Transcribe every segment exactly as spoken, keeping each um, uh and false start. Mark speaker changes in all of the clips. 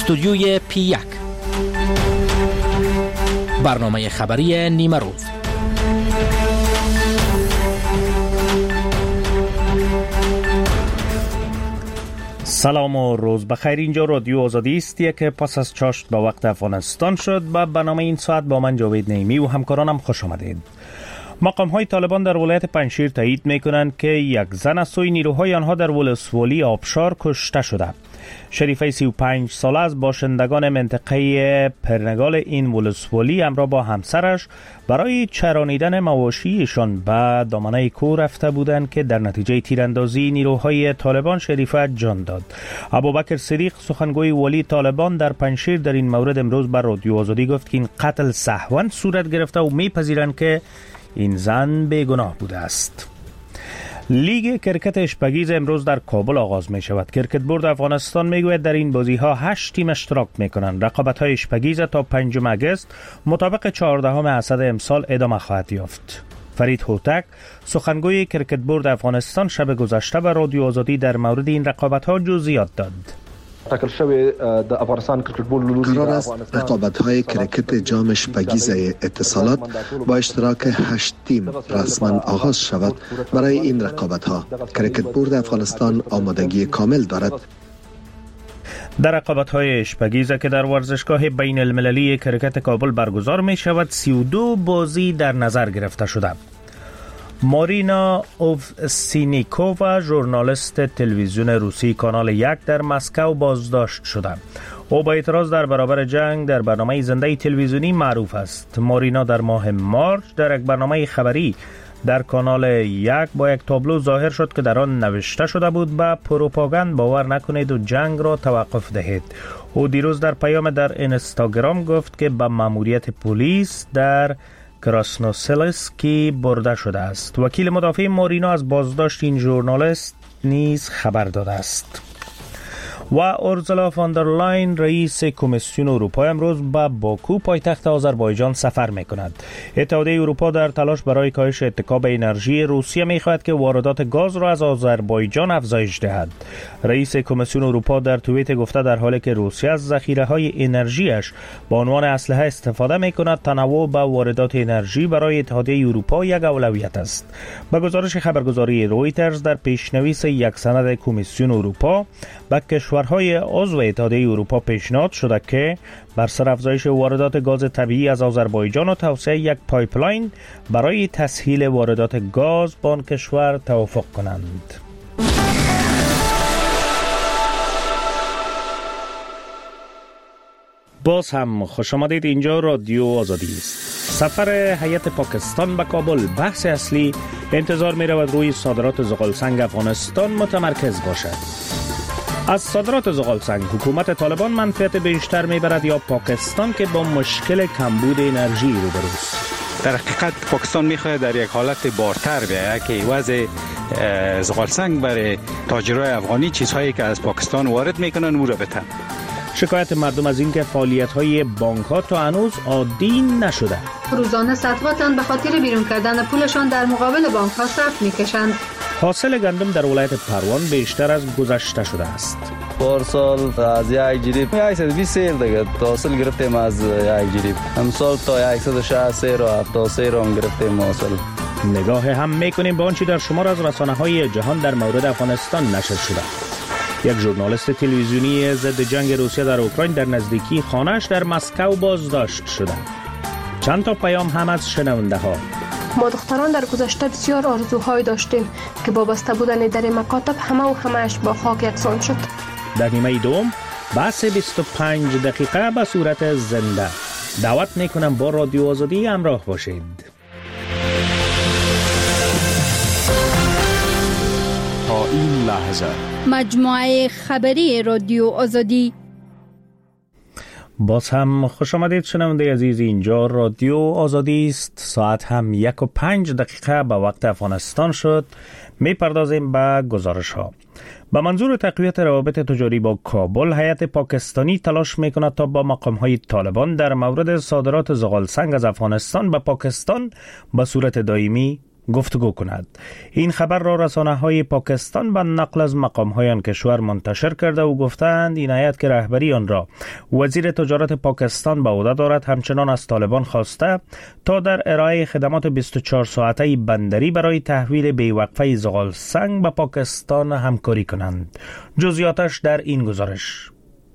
Speaker 1: استودیوی پی یک، برنامه خبری نیمه روز.
Speaker 2: سلام و روز بخیر. اینجا رادیو آزادی است که پس از چاشت به وقت افغانستان شد. با برنامه این ساعت با من جاوید نعیمی و همکارانم خوش آمدید. مقام های طالبان در ولایت پنجشیر تایید می کنند که یک زن از سوی نیروهای آنها در ولسوالی آبشار کشته شده. شریفه سی و پنج ساله از باشندگان منطقه پرنگال این ولسوالی همراه با همسرش برای چرانیدن مواشیشان به دامنه کوه رفته بودند که در نتیجه تیراندازی نیروهای طالبان شریفه جان داد. ابوبکر صدیق سخنگوی ولی طالبان در پنجشیر در این مورد امروز بر رادیو آزادی گفت که این قتل سهوا صورت گرفته و میپذیرند که این زن بیگناه بوده است. لیگ کرکت اشپگیز امروز در کابل آغاز می شود. کرکت بورد افغانستان می گوید در این بازی ها هشت تیم اشتراک می کنند. رقابت های اشپگیز تا پنجم اگست مطابق چهاردهم اسد امسال ادامه خواهد یافت. فرید هوتک سخنگوی کرکت بورد افغانستان شب گذشته به رادیو آزادی در مورد این رقابت ها جزئیات داد.
Speaker 3: قرار است رقابت‌های کرکت جام اشپگیز اتصالات با اشتراک هشت تیم رسما آغاز شود. برای این رقابت‌ها کرکت بورد افغانستان آمادگی کامل دارد.
Speaker 2: در رقابت‌های اشپگیز که در ورزشگاه بین المللی کرکت کابل برگزار می شود سی و دو بازی در نظر گرفته شده. مارینا اوفسینیکووا ژورنالیست تلویزیون روسی کانال یک در مسکو بازداشت شده. او با اعتراض در برابر جنگ در برنامه زنده تلویزیونی معروف است. مارینا در ماه مارچ در یک برنامه خبری در کانال یک با یک تابلو ظاهر شد که در آن نوشته شده بود به پروپاگاند باور نکنید و جنگ را توقف دهید. او دیروز در پیام در اینستاگرام گفت که به ماموریت پلیس در کراسنوسلسکی برده شده است. وکیل مدافع مارینا از بازداشت این ژورنالیست نیز خبر داده است. و اورسولا فاندرلاین رئیس کمیسیون اروپا امروز به باکو پایتخت آذربایجان سفر می‌کند. اتحادیه اروپا در تلاش برای کاهش اتکا به انرژی روسیه می‌خواهد که واردات گاز را از آذربایجان افزایش دهد. رئیس کمیسیون اروپا در توییت گفته در حالی که روسیه از ذخیره‌های انرژیش به عنوان اسلحه استفاده می‌کند، تنوع به واردات انرژی برای اتحادیه اروپا یک اولویت است. به گزارش خبرگزاری رویترز در پیشنویس یک سند کمیسیون اروپا به کشورهای عضو اتحادیه اروپا پیشنهاد شده که بر سر افزایش واردات گاز طبیعی از آذربایجان و توسعه یک پایپلاین برای تسهیل واردات گاز با آن کشور توافق کنند. باز هم خوش آمدید. اینجا رادیو آزادی است. سفر هیئت پاکستان به کابل بحث اصلی انتظار می رود روی صادرات زغالسنگ افغانستان متمرکز باشد. از صادرات زغالسنگ حکومت طالبان منفعت بیشتر میبرد یا پاکستان که با مشکل کمبود انرژی روبروست؟
Speaker 4: در حقیقت پاکستان میخواهد در یک حالت بارتر بیاید که وضع زغالسنگ برای تاجرای افغانی چیزهایی که از پاکستان وارد میکنن او را بتن.
Speaker 2: شکایت مردم از اینکه فعالیت‌های بانک‌ها تا هنوز عادی نشده.
Speaker 5: روزانه صدها تن به خاطر بیرون کردن پولشان در مقابل بانک‌ها صف می‌کشند.
Speaker 2: حاصل گندم در ولایت پروان بیشتر از گذشته شده است.
Speaker 6: پارسال از یک جریب صد و بیست سیل دیگه حاصل گرفتیم از یک جریب. امسال تا صد و شصت سیل و هفتاد سیل هم گرفتیم حاصل.
Speaker 2: نگاه هم می‌کنیم به آنچه در شمار از رسانه‌های جهان در مورد افغانستان نشر شده. یک ژورنالیست تلویزیونی ضد جنگ روسیه در اوکراین در نزدیکی خانه‌اش در مسکو بازداشت شده. چند تا پیام هم از شنونده ها.
Speaker 7: ما دختران در گذشته بسیار آرزوهای داشتیم که با بسته بودن در مکاتب همه و همهش با خاک یکسان شد.
Speaker 2: در نیمه دوم بحث بیست و پنج دقیقه به صورت زنده. دعوت میکنم با رادیو آزادی همراه باشید.
Speaker 8: تا این لحظه
Speaker 9: مجموعه خبری رادیو آزادی.
Speaker 2: باز هم خوش آمدید شنونده عزیز. اینجا رادیو آزادی است. ساعت هم یک و پنج دقیقه به وقت افغانستان شد. می پردازیم به گزارش ها. به منظور تقویت روابط تجاری با کابل، هیئت پاکستانی تلاش می کند تا با مقام های طالبان در مورد صادرات زغالسنگ از افغانستان به پاکستان به صورت دائمی گفتگو کند. این خبر را رسانه‌های پاکستان به نقل از مقام‌های آن کشور منتشر کرده و گفتند این هیئت که رهبری آن را وزیر تجارت پاکستان به عهده دارد همچنان از طالبان خواسته تا در ارائه خدمات بیست و چهار ساعته بندری برای تحویل بی‌وقفه زغال سنگ به پاکستان همکاری کنند. جزئیاتش در این گزارش.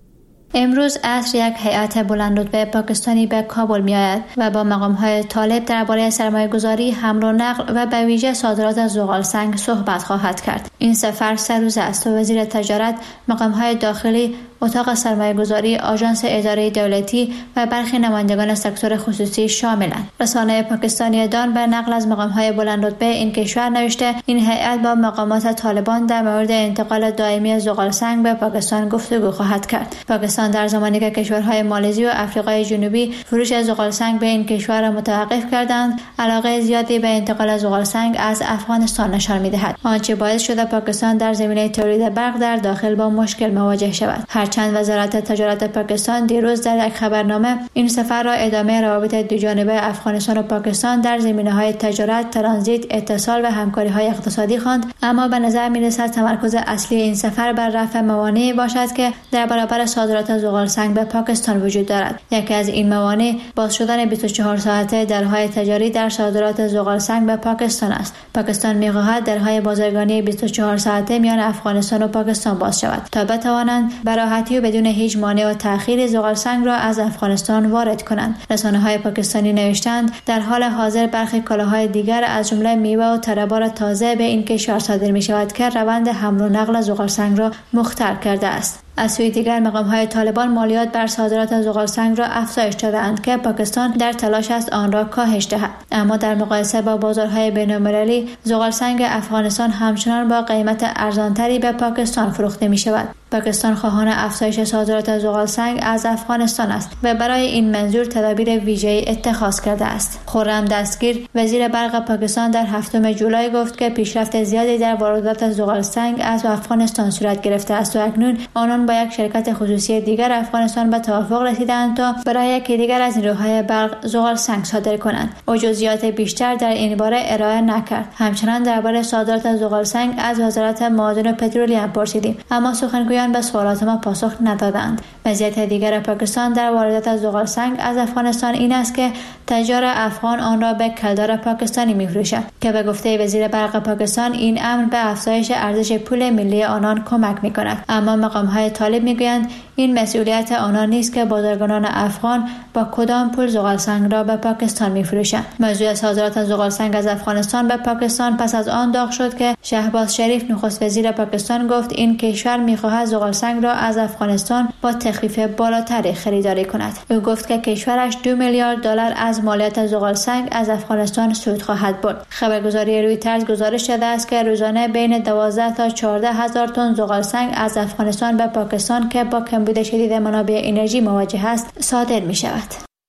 Speaker 10: امروز عصر یک هیئت بلند رتبه پاکستانی به کابل می آید و با مقام‌های طالب درباره سرمایه‌گذاری، حمل و نقل و به ویژه صادرات زغال سنگ صحبت خواهد کرد. این سفر سه روزه است و وزیر تجارت، مقام‌های داخلی، اتاق سرمایه‌گذاری، آژانس اداره دولتی و برخی نمایندگان سکتور خصوصی شاملند. رسانه پاکستانی دان به نقل از مقام‌های بلند رتبه این کشور نوشته این هیئت با مقامات طالبان در مورد انتقال دائمی زغال سنگ به پاکستان گفتگو خواهد کرد. پاکستان در زمانی که کشورهای مالزی و آفریقای جنوبی فروش زغال سنگ به این کشور را متوقف کردند، علاقه زیادی به انتقال زغال سنگ از افغانستان نشان می‌دهد، آنچه باعث شده پاکستان در زمینه تولید برق در داخل با مشکل مواجه شود. هرچند وزارت تجارت پاکستان دیروز در یک خبرنامه این سفر را ادامه روابط دوجانبه افغانستان و پاکستان در زمینه‌های تجارت، ترانزیت، اتصال و همکاری‌های اقتصادی خواند، اما به نظر می‌رسد تمرکز اصلی این سفر بر رفع موانعی باشد که در برابر صادرات زغال سنگ به پاکستان وجود دارد. یکی از این موانع باز شدن بیست و چهار ساعته درهای تجاری در صادرات زغال سنگ به پاکستان است. پاکستان می‌خواهد درهای بازرگانی بیست و چهار ساعته میان افغانستان و پاکستان باز شود تا بتوانند به راحتی و بدون هیچ مانع و تأخیر زغال سنگ را از افغانستان وارد کنند. رسانه‌های پاکستانی نوشتند در حال حاضر برخی کالاهای دیگر از جمله میوه و تربار تازه به این کشور صادر می‌شود که روند حمل و نقل زغال سنگ را مختل کرده است. از سوی دیگر مقام‌های طالبان مالیات بر صادرات زغال سنگ را افزایش داده‌اند که پاکستان در تلاش است آن را کاهش دهد، اما در مقایسه با بازارهای بین‌المللی زغال سنگ افغانستان همچنان با قیمت ارزانتری به پاکستان فروخته می‌شود. پاکستان خواهان افزایش صادرات زغال سنگ از افغانستان است و برای این منظور تدابیر ویژه‌ای اتخاذ کرده است. خرم دستگیر وزیر برق پاکستان در هفتم جولای گفت که پیشرفت زیادی در واردات زغال سنگ از افغانستان صورت گرفته است و اکنون آنان با یک شرکت خصوصی دیگر افغانستان به توافق رسیدند تا برای یکی دیگر از نیروهای برق زغال سنگ صادر کنند. او جزئیات بیشتر در این باره ارائه نکرد. همچنان درباره صادرات زغال سنگ از وزارت معادن و پترولیوم پرسیدیم، اما سخنگویان به سوالات ما پاسخ ندادند. وضعیت دیگر پاکستان در واردات زغال سنگ از افغانستان این است که تجار افغان آن را به کلدار پاکستانی می‌فروشند که به گفته وزیر برق پاکستان این امر به افزایش ارزش پول ملی آنان کمک می‌کند، اما مقام‌های طالب می‌گویند این مسئولیت آنان نیست که بازرگانان افغان با کدام پول زغال سنگ را به پاکستان می‌فروشند. موضوع صادرات زغال سنگ از افغانستان به پاکستان پس از آن داغ شد که شهباز شریف نخست وزیر پاکستان گفت این کشور می‌خواهد زغال سنگ را از افغانستان با تخفیف بالاتری خریداری کند. او گفت که کشورش دو میلیارد دلار از مالیات زغال سنگ از افغانستان سود خواهد برد. خبرگزاری رویترز گزارش داده است که روزانه بین دوازده تا چهارده هزار تن زغال سنگ از افغانستان به پاکستان که با کمبود شدید منابع انرژی مواجه است صادر می شود.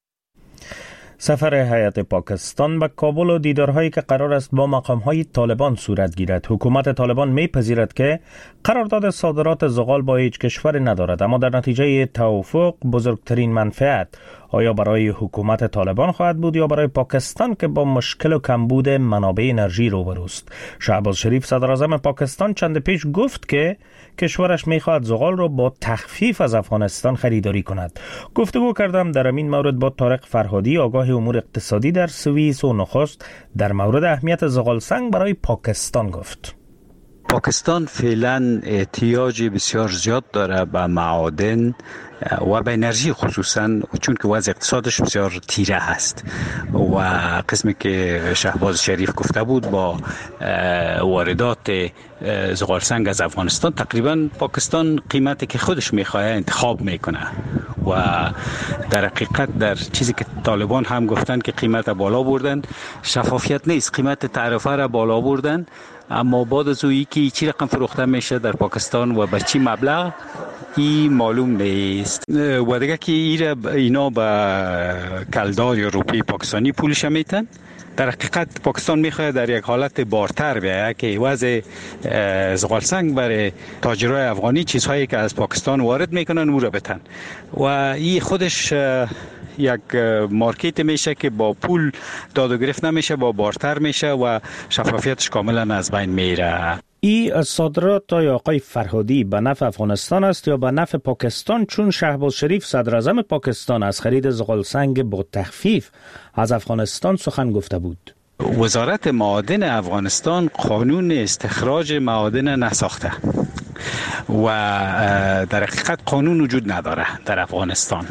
Speaker 2: سفر هیئت پاکستان به کابل و دیدارهایی که قرار است با مقام‌های طالبان صورت گیرد. حکومت طالبان می‌پذیرد که قرارداد صادرات زغال با هیچ کشور ندارد، اما در نتیجه توافق بزرگترین منفعت آیا برای حکومت طالبان خواهد بود یا برای پاکستان که با مشکل و کمبود منابع انرژی روبروست؟ شهباز شریف صدراعظم پاکستان چند پیش گفت که کشورش میخواهد زغال را با تخفیف از افغانستان خریداری کند. گفتگو کردم در این مورد با طارق فرهادی، آگاه امور اقتصادی در سوئیس و نخست در مورد اهمیت زغال سنگ برای پاکستان گفت.
Speaker 4: پاکستان فعلا احتیاج بسیار زیاد داره به معادن و به انرژی، خصوصا چون که وضع اقتصادش بسیار تیره هست و قسمی که شهباز شریف گفته بود با واردات زغال سنگ از افغانستان تقریبا پاکستان قیمتی که خودش میخواه انتخاب میکنه و در حقیقت در چیزی که طالبان هم گفتن که قیمت بالا بردن، شفافیت نیست، قیمت تعرفه را بالا بردن، اما بعد از اویی که چی رقم فروخته میشه در پاکستان و به چی مبلغ این معلوم نیست و دیگه که اینا به کلدار یا روپی پاکستانی پولش میتن. در حقیقت پاکستان میخواد در یک حالت بارتر بیاید که وضع زغال سنگ برای تاجرای افغانی چیزهایی که از پاکستان وارد میکنن او را بتن و این خودش یک مارکت میشه که با پول داد و گرفت نمیشه، با بارتر میشه و شفافیتش کاملا از بین میره.
Speaker 2: ای صادرات آقای فرهادی به نفع افغانستان است یا به نفع پاکستان، چون شهباز شریف صدر اعظم پاکستان از خرید زغال سنگ با تخفیف از افغانستان سخن گفته بود؟
Speaker 4: وزارت معادن افغانستان قانون استخراج معادن نساخته و در حقیقت قانون وجود نداره در افغانستان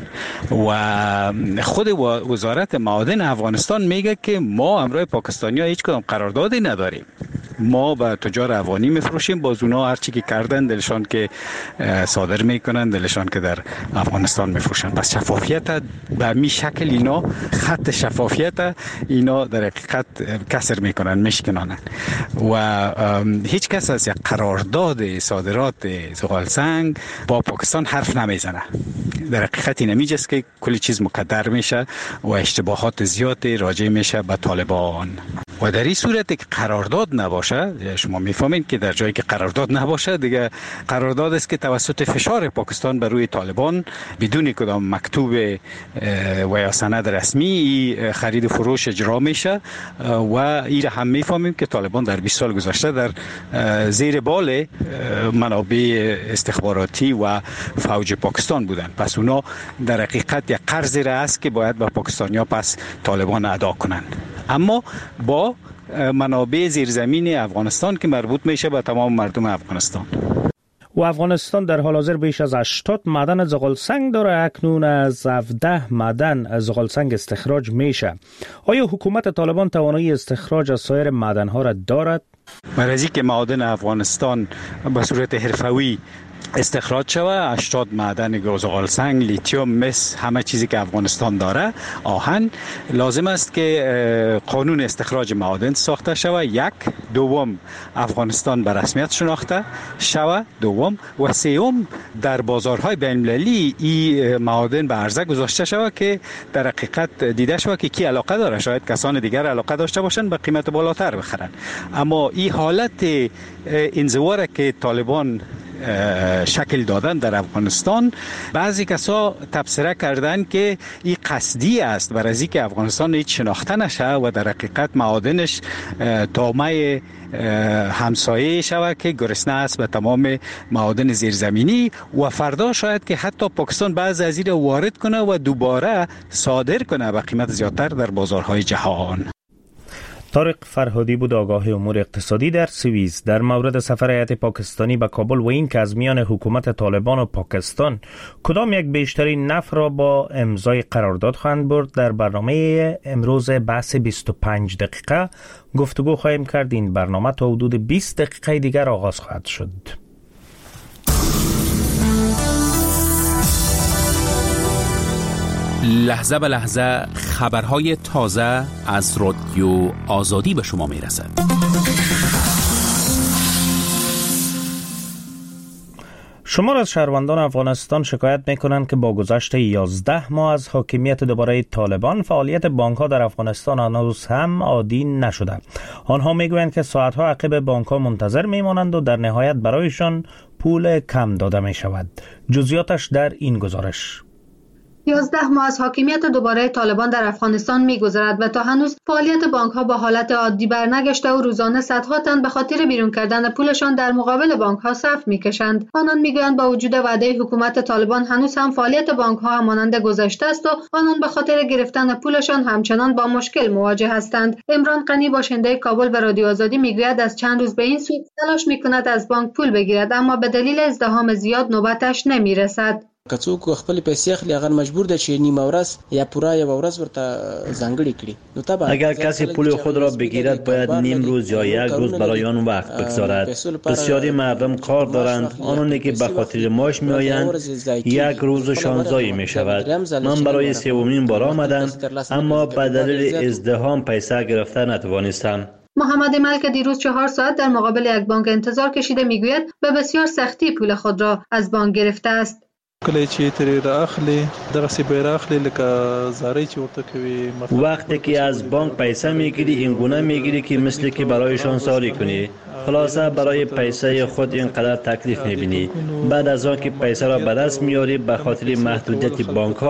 Speaker 4: و خود وزارت معادن افغانستان میگه که ما همراه پاکستانی ها هیچ کدام قراردادی نداریم، ما به تجار افغانی میفروشیم، باز اونا هر چی که کردن دلشان که صادر میکنن، دلشان که در افغانستان میفروشن. پس شفافیت به می شکل اینا، خط شفافیت اینا در حقیقت کسر میکنن، میشکنن و هیچ کس از یک قرارداد صادرات زغال سنگ با پاکستان حرف نمیزنه. در حقیقت این میجاست که کلی چیز مکدر میشه و اشتباهات زیاد راجع میشه به طالبان و در این صورت که قرارداد نباشه، شما میفهمید که در جایی که قرارداد نباشه دیگه قرارداد است که توسط فشار پاکستان بر روی طالبان بدون کدام مکتوب و یا سند رسمی خرید و فروش اجرا میشه و این هم میفهمیم که طالبان در بیست سال گذشته در زیر بال منابع استخباراتی و فوج پاکستان بودن. پس اونا در حقیقت یک قرضی را است که باید به پاکستانیا پس طالبان ادا کنن، اما با منابع زیرزمین افغانستان که مربوط میشه به تمام مردم افغانستان.
Speaker 2: و افغانستان در حال حاضر بیش از هشتاد معدن زغال سنگ داره، اکنون از هفده معدن زغال سنگ استخراج میشه. آیا حکومت طالبان توانایی استخراج از سایر معدن ها را دارد؟
Speaker 4: برای که معدن افغانستان به صورت حرفه‌ای استخراج شود، هشتاد معدن زغال سنگ، لیتیوم، مس، همه چیزی که افغانستان داره، آهن، لازم است که قانون استخراج معادن ساخته شود. یک، دوم افغانستان به رسمیت شناخته شود، دوم و سوم در بازارهای بین المللی این معادن به عرضه گذاشته شود که در حقیقت دیده شود که کی علاقه داره، شاید کسان دیگر علاقه داشته باشند به قیمت بالاتر بخرن. اما این حالت انزوا که طالبان شکل دادن در افغانستان، بعضی کسا تبصره کردن که این قصدی است برای از اینکه افغانستان هیچ شناخته نشه و در حقیقت معادنش تامه همسایه شود که گرسنه است به تمام معادن زیرزمینی و فردا شاید که حتی پاکستان بعضی از این وارد کنه و دوباره صادر کنه به قیمت زیادتر در بازارهای جهان.
Speaker 2: طارق فرهادی بود، آگاه امور اقتصادی در سوئیس، در مورد سفر هیئت پاکستانی به کابل و این که از میان حکومت طالبان و پاکستان کدام یک بیشترین نفع را با امضای قرارداد خواهند برد. در برنامه امروز بحث بیست و پنج دقیقه گفتگو خواهیم کرد. این برنامه تا حدود بیست دقیقه دیگر آغاز خواهد شد.
Speaker 1: لحظه به لحظه خبرهای تازه از رادیو آزادی به شما میرسد.
Speaker 2: شمار از شهروندان افغانستان شکایت میکنند که با گذشت یازده ماه از حاکمیت دوباره طالبان فعالیت بانک‌ها در افغانستان هنوز هم عادی نشده. آنها میگویند که ساعتها عقب بانک‌ها منتظر میمانند و در نهایت برایشان پول کم داده می شود. جزئیاتش در این گزارش.
Speaker 5: یازده ماه از حاکمیت دوباره طالبان در افغانستان می‌گذرد و تا هنوز فعالیت بانک‌ها با حالت عادی برنگشته و روزانه صدها تن به خاطر بیرون کردن پولشان در مقابل بانک‌ها صف می‌کشند. آنان می‌گویند با وجود وعده حکومت طالبان هنوز هم فعالیت بانک‌ها همانند گذشته است و آنان به خاطر گرفتن پولشان همچنان با مشکل مواجه هستند. عمران غنی باشنده کابل به رادیو آزادی می‌گوید از چند روز به این سو تلاش می‌کند از بانک پول بگیرد، اما به دلیل ازدحام زیاد نوبتش نمی‌رسد.
Speaker 11: کڅوک خپل پیسې اخلي هغه مجبور ده چې نیمه ورځ یا پورا یا ورځ ورته ځانګړي کړي. نو طبعا
Speaker 12: اگر کسی پول خود را بگیرد باید نیم روز یا یک روز برای آن وقت بگذارد. بسیاری مردم کار دارند، آنانی که به خاطر معاش میآیند یک روزشان ضایع می شود. من برای سومین بار آمدم اما به دلیل ازدحام پیسه گرفته نتوانستم.
Speaker 5: محمد ملک دیروز چهار ساعت در مقابل یک بانک انتظار کشیده، میگوید به بسیار سختی پول خود را از بانک گرفته است.
Speaker 13: کله چې ترې راخلی دغه سی بیراخلی لکه زاری چې ورته کوي.
Speaker 12: وقتی که از بانک پیسه میگیری این گونه میگیری که مثل که برایشان ساری کنی. خلاصه برای پیسه خود اینقدر تکلیف میبینی. بعد از آن که پیسه را به دست میاری به خاطر محدودیت بانک ها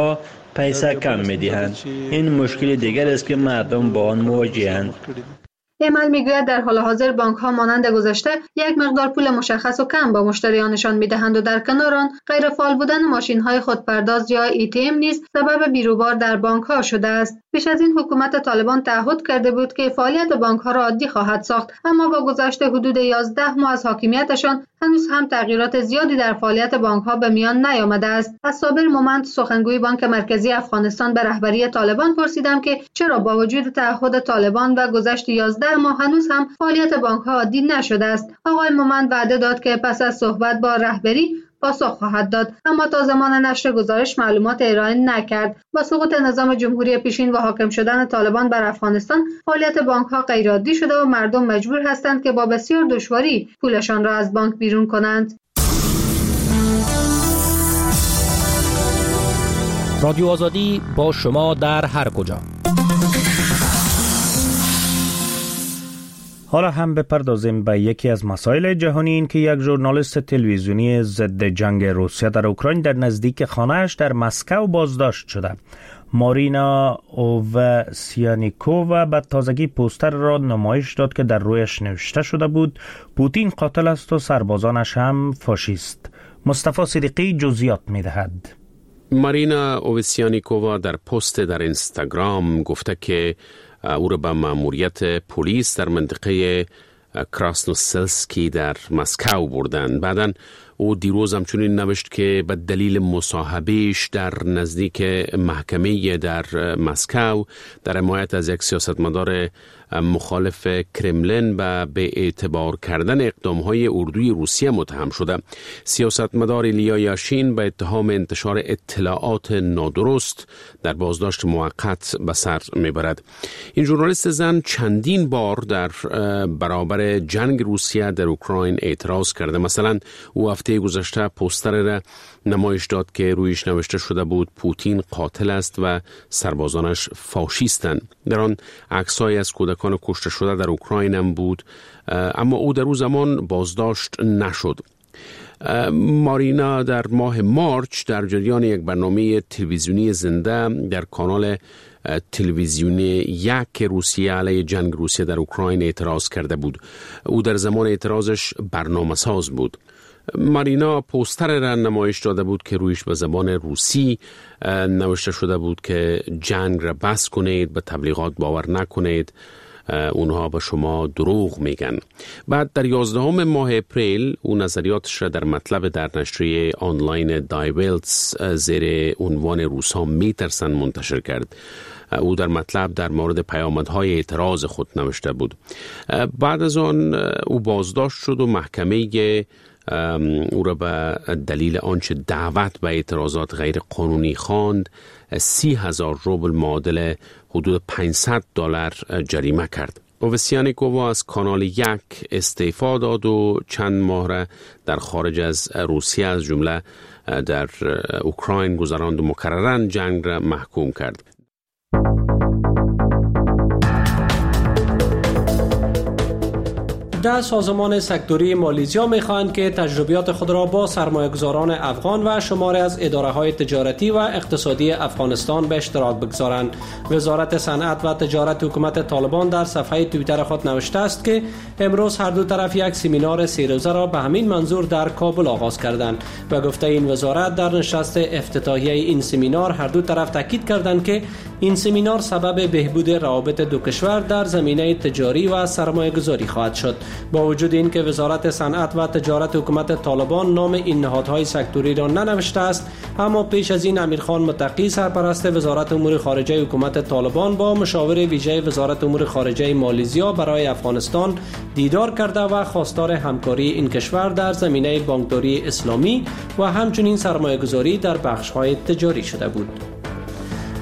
Speaker 12: پیسه کم می‌دهند. این مشکل دیگر است که مردم با آن مواجه‌اند.
Speaker 5: ایمل میگوید در حال حاضر بانک ها مانند گذشته یک مقدار پول مشخص و کم با مشتریانشان میدهند و در کنار آن غیر فعال بودن ماشین های خودپرداز یا ای تی ام نیز سبب بیروبار در بانک ها شده است. پیش از این حکومت طالبان تعهد کرده بود که فعالیت بانک ها را عادی خواهد ساخت، اما با گذشت حدود یازده ماه از حاکمیتشان هنوز هم تغییرات زیادی در فعالیت بانک ها به میان نیامده است. از صابر مومند سخنگوی بانک مرکزی افغانستان به رهبری طالبان پرسیدم که چرا با وجود تعهد طالبان و گذشت یازده ماه هنوز هم فعالیت بانک ها عادی نشده است. آقای مومند وعده داد که پس از صحبت با رهبری پاسخ خواهد داد، اما تا زمان نشر گزارش معلومات ارائه نکرد. با سقوط نظام جمهوری پیشین و حاکم شدن طالبان بر افغانستان، فعالیت بانک ها غیرعادی شده و مردم مجبور هستند که با بسیار دشواری پولشان را از بانک بیرون کنند.
Speaker 1: رادیو آزادی با شما در هر کجا.
Speaker 2: حالا هم بپردازیم به یکی از مسائل جهانی، این که یک ژورنالیست تلویزیونی ضد جنگ روسیه در اوکراین در نزدیک خانه‌اش در مسکو بازداشت شده. مارینا اووسیانیکووا به تازگی پوستر را نمایش داد که در رویش نوشته شده بود پوتین قاتل است و سربازانش هم فاشیست. مصطفی صدیقی جزئیات می‌دهد.
Speaker 14: مارینا اووسیانیکووا در پست در اینستاگرام گفته که او را به مأموریت پلیس در منطقه کراسنوسلسکی در مسکو بردند. بعداً او دیروز همچنین نوشت که به دلیل مصاحبهش در نزدیک محکمه در مسکو در حمایت از یک سیاستمدار مخالف کرملین به به اعتبار کردن اقدامهای اردوی روسیه متهم شده. سیاستمدار ایلیا یاشین به اتهام انتشار اطلاعات نادرست در بازداشت موقت به سر میبرد. این ژورنالیست زن چندین بار در برابر جنگ روسیه در اوکراین اعتراض کرده. مثلا او هفته گذشته پوستر را نمایش داد که رویش نوشته شده بود پوتین قاتل است و سربازانش فاشیستند. در آن عکس‌های از کودکان کشته شده در اوکراین هم بود، اما او در او زمان بازداشت نشد. مارینا در ماه مارچ در جریان یک برنامه تلویزیونی زنده در کانال تلویزیونی یک روسیه علیه جنگ روسیه در اوکراین اعتراض کرده بود. او در زمان اعتراضش برنامه ساز بود. مارینا پوستر را نمایش داده بود که رویش به زبان روسی نوشته شده بود که جنگ را بس کنید، به تبلیغات باور نکنید، اونها به شما دروغ میگن. بعد در یازدهم ماه اپریل او نظریاتش را در مطلب در نشریه آنلاین دایولتس زیر عنوان روسا میترسن منتشر کرد. او در مطلب در مورد پیامدهای اعتراض خود نوشته بود. بعد از آن او بازداشت شد و محکمه او را به دلیل آنچه دعوت به اعتراضات غیر قانونی خواند سی هزار روبل معادل حدود پانصد دلار جریمه کرد. اووسیانیکووا از کانال یک استعفا داد و چند ماه را در خارج از روسیه از جمله در اوکراین گذراند و مکرراً جنگ را محکوم کرد.
Speaker 15: در سازمان سکتوری مالیزیا می‌خواهند که تجربیات خود را با سرمایه‌گذاران افغان و شماری از اداره‌های تجارتی و اقتصادی افغانستان به اشتراک بگذارند. وزارت صنعت و تجارت حکومت طالبان در صفحه توییتر خود نوشته است که امروز هر دو طرف یک سمینار سه روزه را به همین منظور در کابل آغاز کردند و گفته این وزارت در نشست افتتاحیه این سمینار هر دو طرف تاکید کردند که این سمینار سبب بهبود روابط دو کشور در زمینه تجاری و سرمایه‌گذاری خواهد شد. با وجود این که وزارت صنعت و تجارت حکومت طالبان نام این نهادهای سکتوری را ننوشته است، اما پیش از این امیرخان متقی سرپرست وزارت امور خارجه حکومت طالبان با مشاور ویژه وزارت امور خارجه مالیزیا برای افغانستان دیدار کرده و خواستار همکاری این کشور در زمینه بانکداری اسلامی و همچنین سرمایه‌گذاری در بخش‌های تجاری شده بود.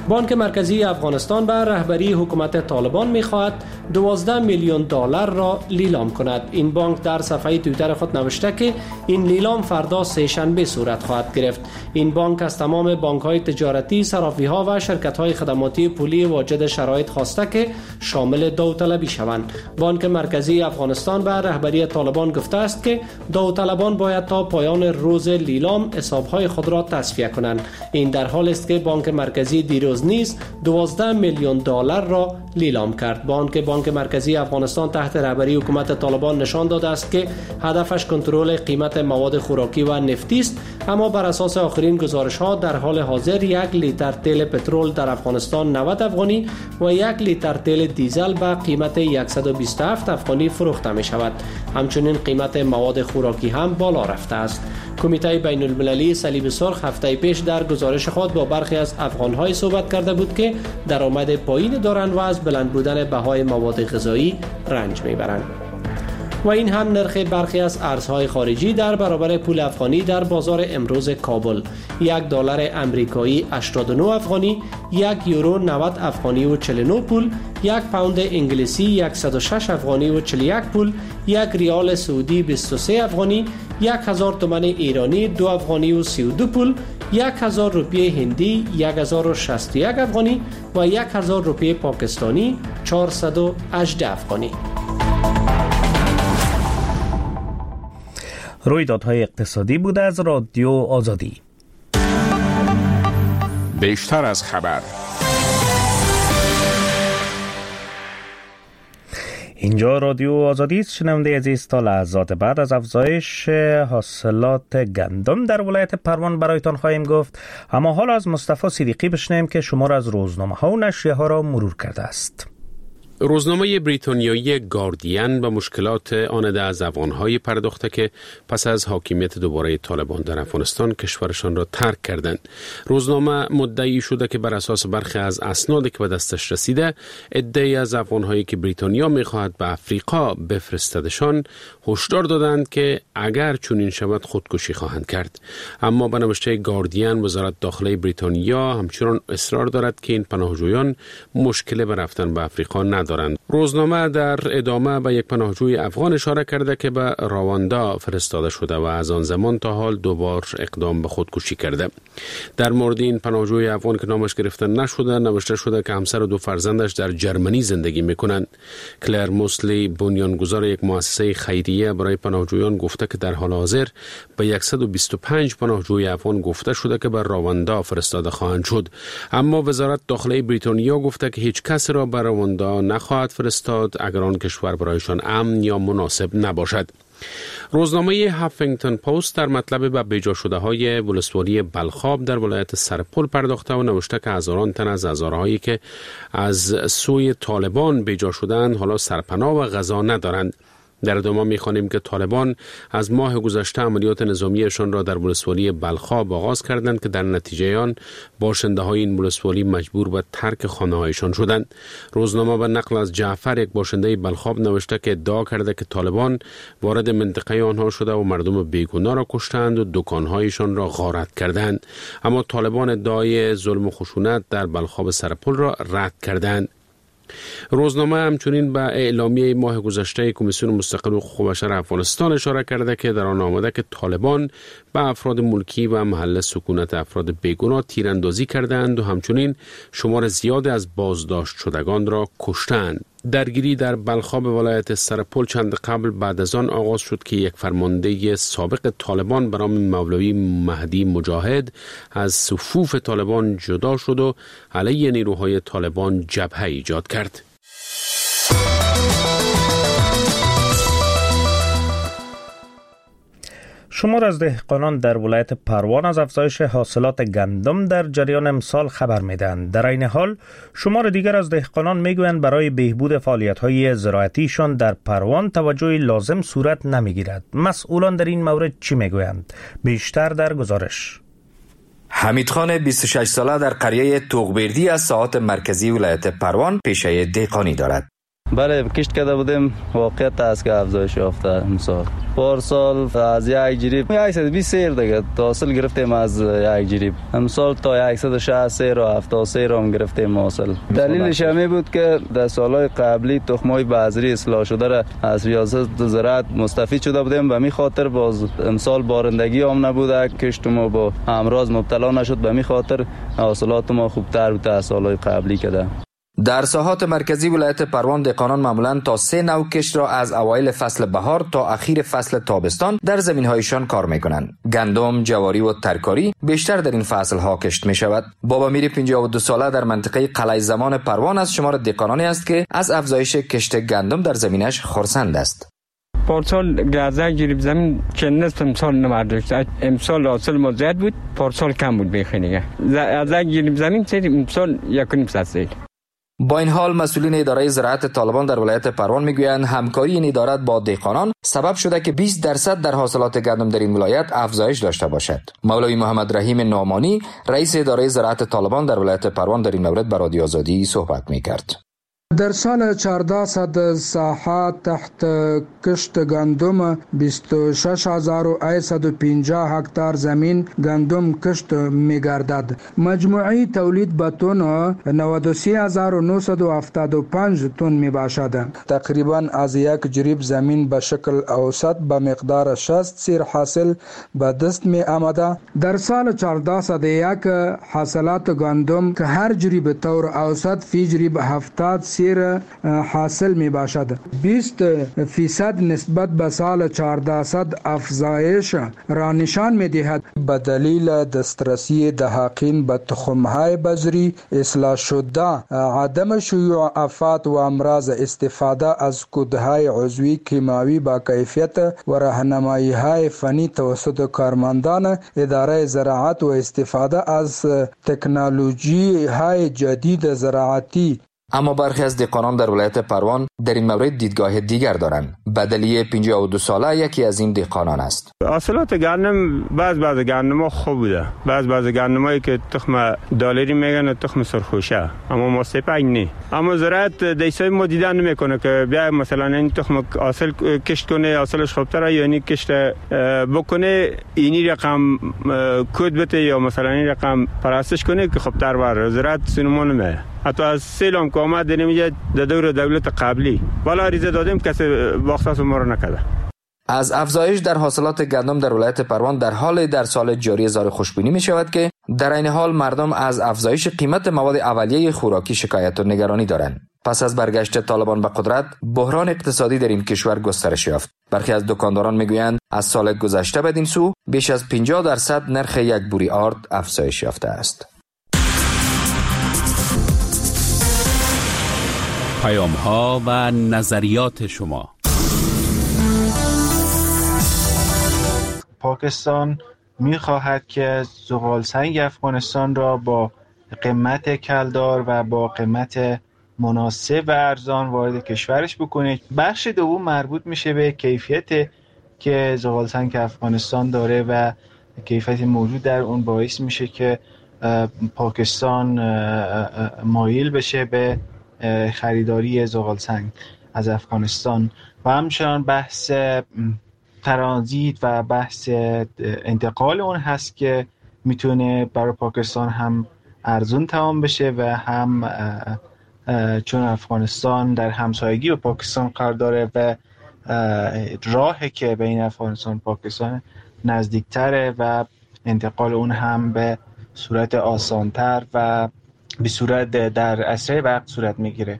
Speaker 15: بانک مرکزی افغانستان به رهبری حکومت طالبان می‌خواهد دوازده میلیون دلار را لیلام کند. این بانک در صفحه توییتر خود نوشته که این لیلام فردا سه شنبه صورت خواهد گرفت. این بانک از تمام بانک‌های تجارتی، صرافی‌ها و شرکت‌های خدماتی پولی واجد شرایط خواسته که شامل داوطلبی شوند. بانک مرکزی افغانستان به رهبری طالبان گفته است که داوطلبان باید تا پایان روز لیلام حساب‌های خود را تصفیه کنند. این در حالی است که بانک مرکزی دیروز نیز دوازده میلیون دلار را لیلام کرد. بانک بانک مرکزی افغانستان تحت رهبری حکومت طالبان نشان داده است که هدفش کنترل قیمت مواد خوراکی و نفتی است، اما بر اساس آخرین گزارش‌ها در حال حاضر یک لیتر تیل پترول در افغانستان نود افغانی و یک لیتر تیل دیزل به قیمت صد و بیست و هفت افغانی فروخته می شود. همچنین قیمت مواد خوراکی هم بالا رفته است. کمیته بین المللی صلیب سرخ هفته پیش در گزارش خود با برخی از افغان‌های صحبت کرده بود که درآمد پایین دارند و از بلند بودن بهای مواد غذایی رنج میبرند. و این هم نرخ برخی از ارزهای خارجی در برابر پول افغانی در بازار امروز کابل: یک دلار امریکایی هشتاد و نه افغانی، یک یورو نود افغانی و چهل و نه پول، یک پوند انگلیسی صد و شش افغانی و چهل و یک پول، یک ریال سعودی بیست و سه افغانی، یک هزار تومان ایرانی دو افغانی و سی و دو پول، یک هزار روپیه هندی یک هزار و شصت و یک افغانی و یک هزار روپیه پاکستانی چهارصد و هجده افغانی.
Speaker 2: رویدادهای اقتصادی بوده از رادیو آزادی.
Speaker 8: بیشتر از خبر.
Speaker 2: اینجا رادیو آزادی است. شنونده عزیز، تا لحظات بعد از افزایش حاصلات گندم در ولایت پروان برایتان خواهیم گفت. اما حالا از مصطفی صدیقی بشنویم که شمار از روزنامه ها و نشریه ها را مرور کرده است.
Speaker 14: روزنامه بریتانیایی گاردین به مشکلات آنده از افغان‌های پرداخته که پس از حاکمیت دوباره طالبان در افغانستان کشورشان را ترک کردند. روزنامه مدعی شده که بر اساس برخی از اسنادی که به دستش رسیده، عده‌ای از افغان‌هایی که بریتانیا می‌خواهد به افریقا بفرستدشان هشدار دادند که اگر چنین شود خودکشی خواهند کرد. اما به نوشته گاردین، وزارت داخلی بریتانیا همچنان اصرار دارد که این پناهجویان مشکل به رفتن به افریقا ندارند. روزنامه در ادامه به یک پناهجوی افغان اشاره کرده که به رواندا فرستاده شده و از آن زمان تا حال دوبار اقدام به خودکشی کرده. در مورد این پناهجوی افغان که نامش گرفته نشده، نوشته شده که همسر و دو فرزندش در جرمنی زندگی میکنند. کلر موسلی، بنیانگذار یک مؤسسه خیریه برای پناهجویان، گفته که در حال حاضر به صد و بیست و پنج پناهجوی افغان گفته شده که به رواندا فرستاده خواهند شد. اما وزارت داخلی بریتانیا گفته که هیچ کس را به رواندا خواهد فرستاد اگر آن کشور برایشان امن یا مناسب نباشد. روزنامه هافینگتون پست در مطلب به بیجا شده های ولسوالی بلخاب در ولایت سرپل پرداخته و نوشته که هزاران تن از هزارهایی که از سوی طالبان بیجا شدند حالا سرپناه و غذا ندارند. در ادامه می‌خوانیم که طالبان از ماه گذشته عملیات نظامیشان را در ولسوالی بلخاب آغاز کردند که در نتیجه آن باشنده‌های این ولسوالی مجبور به ترک خانه‌هایشان شدند. روزنامه به نقل از جعفر، یک باشنده بلخاب، نوشته که ادعا کرده که طالبان وارد منطقه آنها شده و مردم بیگناه را کشتند و دکان‌هایشان را غارت کردند. اما طالبان ادعای ظلم و خشونت در بلخاب سرپل را رد کردند. روزنامه همچنین به اعلامیه ماه گذشته کمیسیون مستقل حقوق بشر افغانستان اشاره کرده که در آن آمده که طالبان به افراد ملکی و محل سکونت افراد بیگناه تیراندازی کردند و همچنین شمار زیادی از بازداشت شدگان را کشتند. درگیری در بلخاب ولایت سرپل چند قبل بعد از آن آغاز شد که یک فرمانده سابق طالبان به نام مولوی مهدی مجاهد از صفوف طالبان جدا شد و علیه نیروهای طالبان جبهه ایجاد کرد.
Speaker 2: شمار از دهقانان در ولایت پروان از افزایش حاصلات گندم در جریان امسال خبر میدهند. در این حال شمار دیگر از دهقانان میگویند برای بهبود فعالیت‌های زراعتیشان در پروان توجه لازم صورت نمیگیرد. مسئولان در این مورد چی میگویند؟ بیشتر در گزارش.
Speaker 16: حمیدخان بیست و شش ساله در قریه توغبردی از ساحات مرکزی ولایت پروان پیشه دهقانی دارد.
Speaker 6: بله کشت کرده بودیم، واقعیت است که افزایش یافته امسال. پارسال از یک جریب صد و بیست سیر دیگه حاصل گرفتیم از یک جریب. امسال تا صد و شصت سیر و هفتاد سیر هم گرفتیم حاصل. دلیلش همین بود که در سالهای قبلی تخمای بذری اصلاح شده را از ریاست زراعت مستفید شده بودیم و می خاطر باز امسال بارندگی هم نبوده، کشت ما با امراض مبتلا نشد، به می خاطر حاصلات ما خوبتر بود از سالهای قبلی کده.
Speaker 16: در ساحات مرکزی ولایت پروان دهقانان معمولاً تا سه نوع کشت را از اوایل فصل بهار تا اخیر فصل تابستان در زمین‌هایشان کار می‌کنند. گندم، جواری و ترکاری بیشتر در این فصل‌ها کشت می‌شود. بابا میر پنجاه و دو ساله در منطقه قلعه زمان پروان از شمار دهقانانی است که از افزایش کشت گندم در زمینش خرسند است.
Speaker 17: پارسال گازه جریب زمین که نصف امسال نمرداشت. امسال حاصل ما زیاد بود، پارسال کم بود بیخینیه. از جریب زمین سید امسال یک و نیم صد.
Speaker 16: با این حال مسئولین اداره زراعت طالبان در ولایت پروان میگویند همکاری این اداره با دهقانان سبب شده که بیست درصد در حاصلات گندم در این ولایت افزایش داشته باشد. مولوی محمد رحیم نعمانی رئیس اداره زراعت طالبان در ولایت پروان در این مورد با رادیو آزادی صحبت میکرد.
Speaker 18: در سال چهارصد ساحات تحت کشت گندم بیست و شش هزار و صد و پنجاه هکتار زمین گندم کشت می گردد. مجموعی تولید به تن نود و سه هزار و نهصد و هفتاد و پنج تن می باشد. تقریبا از یک جریب زمین به شکل اوسط به مقدار شصت سیر حاصل به دست می آمده. در سال چهارصد و یک حاصلات گندم که هر جریب طور اوسط فی جریب هفتاد سیر حاصل می باشد. بیست فیصد نسبت به سال چهارصد افزایش را نشان می دهد. به دلیل دسترسی دهقان به تخم‌های بذری اصلاح شده، عدم شیوع آفات و امراض، استفاده از کودهای عضوی کیمیاوی با کیفیت و راهنمایی‌های فنی توسط کارمندان اداره زراعت و استفاده از تکنولوژی‌های جدید زراعتی.
Speaker 16: اما برخی از دهقانان در ولایت پروان در این مورد دیدگاه دیگر دارند. بدلی پنجاه و دو ساله یکی از این دهقانان است.
Speaker 19: حاصلات گندم بعض بعض گندم‌ها خوب بوده، بعض بعض گندمایی که تخم دالری میگن و تخم سرخوشه، اما ما سپنگ نی. اما زراعت دیسای ما دیدن نمیکنه که بیا مثلا این تخم حاصل کشت کنه، حاصلش خوبتره، یعنی کشت بکنه اینی رقم کد بده یا مثلا این رقم پرستش کنه که خوبتر بره. زراعت سینمان نمیه. حتی از سیلام که آمد نمیگه در دور دولت قبلی والا عریضه دادیم کسی واقعا ما رو نکرده.
Speaker 16: از افزایش در حاصلات گندم در ولایت پروان در حال در سال جاری اظهار خوشبینی می شود که در این حال مردم از افزایش قیمت مواد اولیه خوراکی شکایت و نگرانی دارند. پس از برگشت طالبان به قدرت، بحران اقتصادی در این کشور گسترش یافت. برخی از دکانداران میگویند از سال گذشته بدین سو بیش از پنجاه درصد نرخ یک بوری آرد افزایش یافته است.
Speaker 1: پیام ها و نظریات شما.
Speaker 20: پاکستان می‌خواهد که زغالسنگ افغانستان را با قیمت کلدار و با قیمت مناسب و ارزان وارد کشورش بکنه. بخش دوم مربوط میشه به کیفیت که زغالسنگ افغانستان داره و کیفیت موجود در اون باعث میشه که پاکستان مایل بشه به خریداری زغالسنگ از افغانستان و همچنان بحث ترانزیت و بحث انتقال اون هست که میتونه برای پاکستان هم ارزون تمام بشه و هم چون افغانستان در همسایگی با پاکستان قرار داره و راهی که بین افغانستان و پاکستان نزدیکتره و انتقال اون هم به صورت آسانتر و به صورت در اسرع وقت صورت میگیره.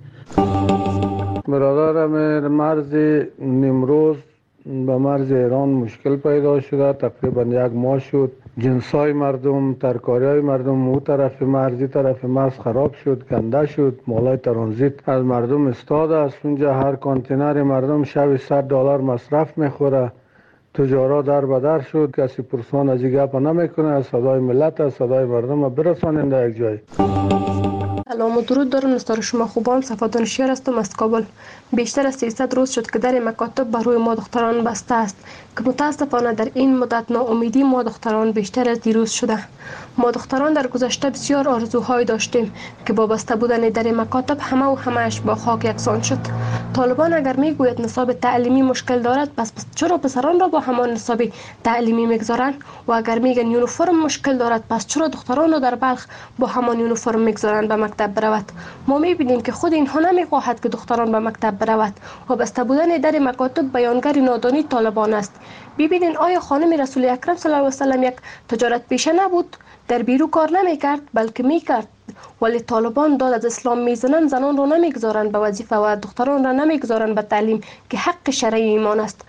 Speaker 21: برادرم مرز نیمروز به مرز ایران مشکل پیدا شده، تقریبا یک ماه شد. جنسای مردم، ترکاری مردم او طرف مرزی طرف مرز خراب شد، گنده شد. مالای ترانزیت از مردم استاد است. اونجا هر کانتینر مردم شب صد دلار مصرف میخوره. تجارت در بدر شد، کسی پرسان از این گپ نمیکنه. صدای ملت است، صدای مردم برسانین در یک جای.
Speaker 7: سلام و درود دارم نستار شما خوبان. صفات شهر هستم از کابل. بیشتر از سیصد روز شد که در مکاتب بر روی ما دختران بسته است که متاسفانه در این مدت ناامیدی ما دختران بیشتر از دیروز شده. ما دختران در گذشته بسیار آرزوهای داشتیم که با بسته بودن در مکاتب همه و همهش با خاک یکسان شد. طالبان اگر میگوید نصاب تعلیمی مشکل دارد، پس چرا پسران را با همان نصاب تعلیمی میگذارند؟ و اگر میگن یونیفرم مشکل دارد، پس چرا دختران را در بلخ با همان یونیفرم میگذارند به مکتب برود؟ ما میبینیم که خود اینها نمیخواهد که دختران به مکتب برود و بسته بودن در مکاتب بیانگر نادانی طالبان است. ببینین آیا خانم رسول اکرم صلی الله علیه و سلم یک تجارت پیشه نبود؟ در بیرو کار نمیکرد بلکه میکرد، ولی طالبان داد از اسلام میزنن، زنان را نمیگذارند به وظیفه و دختران را نمیگذارند به تعلیم که حق شرعی ایمان است.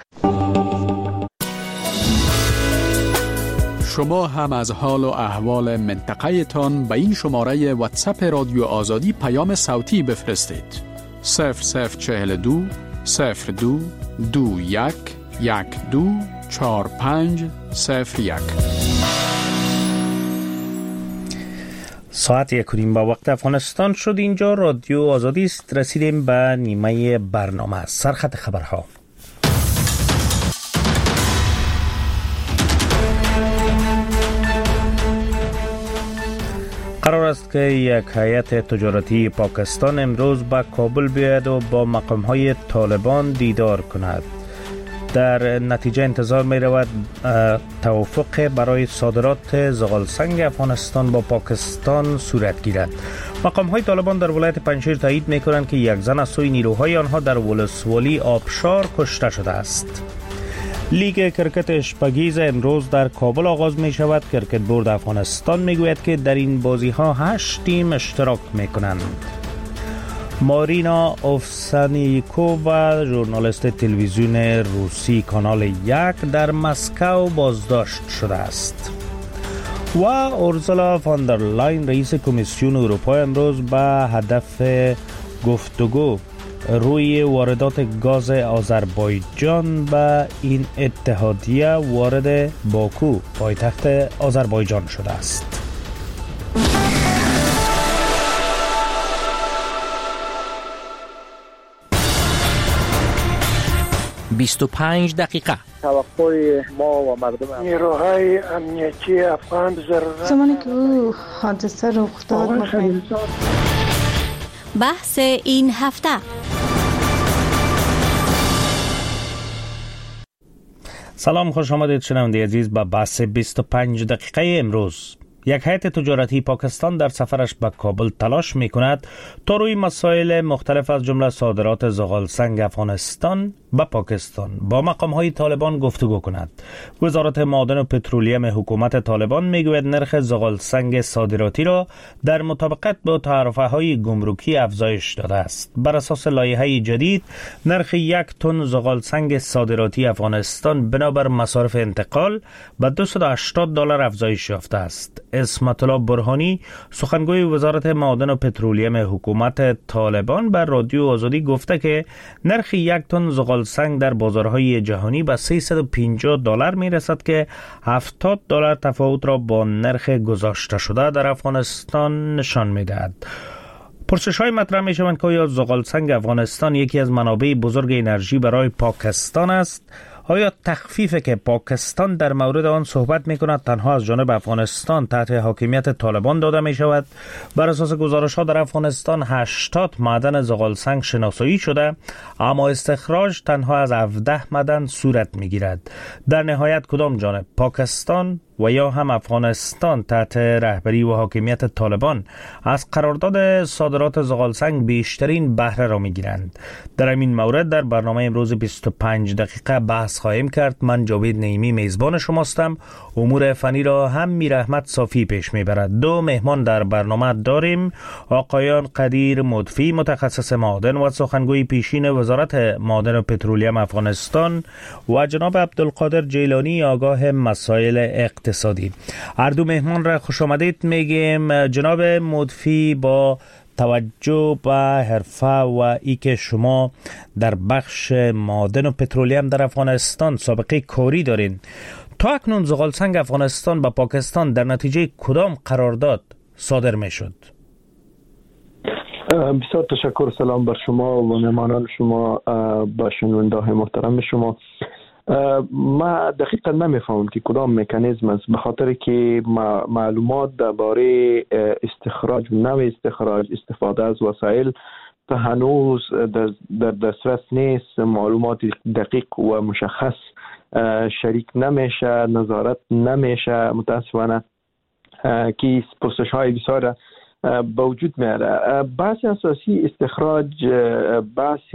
Speaker 8: شما هم از حال و احوال منطقه تان به این شماره واتساپ رادیو آزادی پیام صوتی بفرستید. صفر صفر چهل دو صفر دو دو یک یک دو چهار پنج صفر یک.
Speaker 2: ساعت یک و نیم با وقت افغانستان شد. اینجا رادیو آزادی است. رسیدیم به نیمه برنامه سرخط خبرها. قرار است که یک هیئت تجارتی پاکستان امروز به کابل بیاید و با مقام‌های طالبان دیدار کند. در نتیجه انتظار می رود توافق برای صادرات زغالسنگ افغانستان با پاکستان صورت گیرد. مقام های طالبان در ولایت پنجشیر تایید می کنند که یک زن از سوی نیروهای آنها در ولسوالی آبشار کشته شده است. لیگ کرکت اشپگیز امروز در کابل آغاز می شود. کرکت بورد افغانستان می گوید که در این بازی ها هشت تیم اشتراک می کنند. مارینا اوفسانیکووا ژورنالیست تلویزیون روسی کانال یک در مسکو بازداشت شده است. و اورسولا فاندر لاین رئیس کمیسیون اروپا امروز به هدف گفتگو روی واردات گاز آذربایجان به این اتحادیه وارد باکو پایتخت آذربایجان شده است.
Speaker 1: بیست و پنج دقیقه.
Speaker 3: توقع ما و مردم نیروهای امنیتی افغان ضرورت
Speaker 22: زمانی که او حادثه رخ داد
Speaker 10: بحث این هفته.
Speaker 2: سلام، خوش آمدید شنونده عزیز به بحث بیست و پنج دقیقه امروز. یک هیئت تجارتی پاکستان در سفرش به کابل تلاش می کند تا روی مسائل مختلف از جمله صادرات زغالسنگ افغانستان به پاکستان با مقام های طالبان گفتگو کند. وزارت معادن و پترولیم حکومت طالبان می گوید نرخ زغالسنگ صادراتی را در مطابقت با تعرفه های گمرکی افزایش داده است. بر اساس لایحه جدید نرخ یک تن زغالسنگ صادراتی افغانستان بنابر مصارف انتقال به دویست و هشتاد دلار افزایش یافته است. عصمت الله برهانی سخنگوی وزارت معادن و پترولیم حکومت طالبان بر رادیو آزادی گفته که نرخ یک تن زغالسنگ در بازارهای جهانی به سیصد و پنجاه دلار می رسد که هفتاد دلار تفاوت را با نرخ گذاشته شده در افغانستان نشان می دهد. پرسش های مطرح می شوند که آیا زغالسنگ افغانستان یکی از منابع بزرگ انرژی برای پاکستان است؟ آیا تخفیفی که پاکستان در مورد آن صحبت می کند تنها از جانب افغانستان تحت حاکمیت طالبان داده می شود؟ بر اساس گزارش ها در افغانستان هشتاد معدن زغالسنگ شناسایی شده، اما استخراج تنها از هفده معدن صورت می گیرد. در نهایت کدام جانب، پاکستان و یا هم افغانستان تحت رهبری و حاکمیت طالبان از قرارداد صادرات زغالسنگ بیشترین بهره را میگیرند؟ در این مورد در برنامه امروز بیست و پنج دقیقه بحث خواهیم کرد. من جاوید نعیمی میزبان شماستم. امور فنی را هم میر احمد صافی پیش میبرد. دو مهمان در برنامه داریم: آقایان قدیر مدفی متخصص معادن و سخنگوی پیشین وزارت معادن و پترولیم افغانستان و جناب عبدالقادر جیلانی آگاه مسائل اقتصادی. هر دو مهمان را خوش آمدید میگیم. جناب مدفی، با توجه به حرفه و ای که شما در بخش معادن و پترولیم در افغانستان سابقه کاری دارین، تا اکنون زغالسنگ افغانستان با پاکستان در نتیجه کدام قرارداد صادر می شد؟
Speaker 3: بسیار تشکر. سلام بر شما و مهمانان شما، با شنونده های محترم شما.
Speaker 4: ما دقیقا نمیفهمم که کدام مکانیزم است، به خاطر که معلومات درباره استخراج و نوع استخراج استفاده از وسایل تا هنوز در دسترس نیست. معلومات دقیق و مشخص شریک نمیشه، نظارت نمیشه متاسفانه که پرسش های بسیار به وجود میاره. بحث اساسی استخراج بحث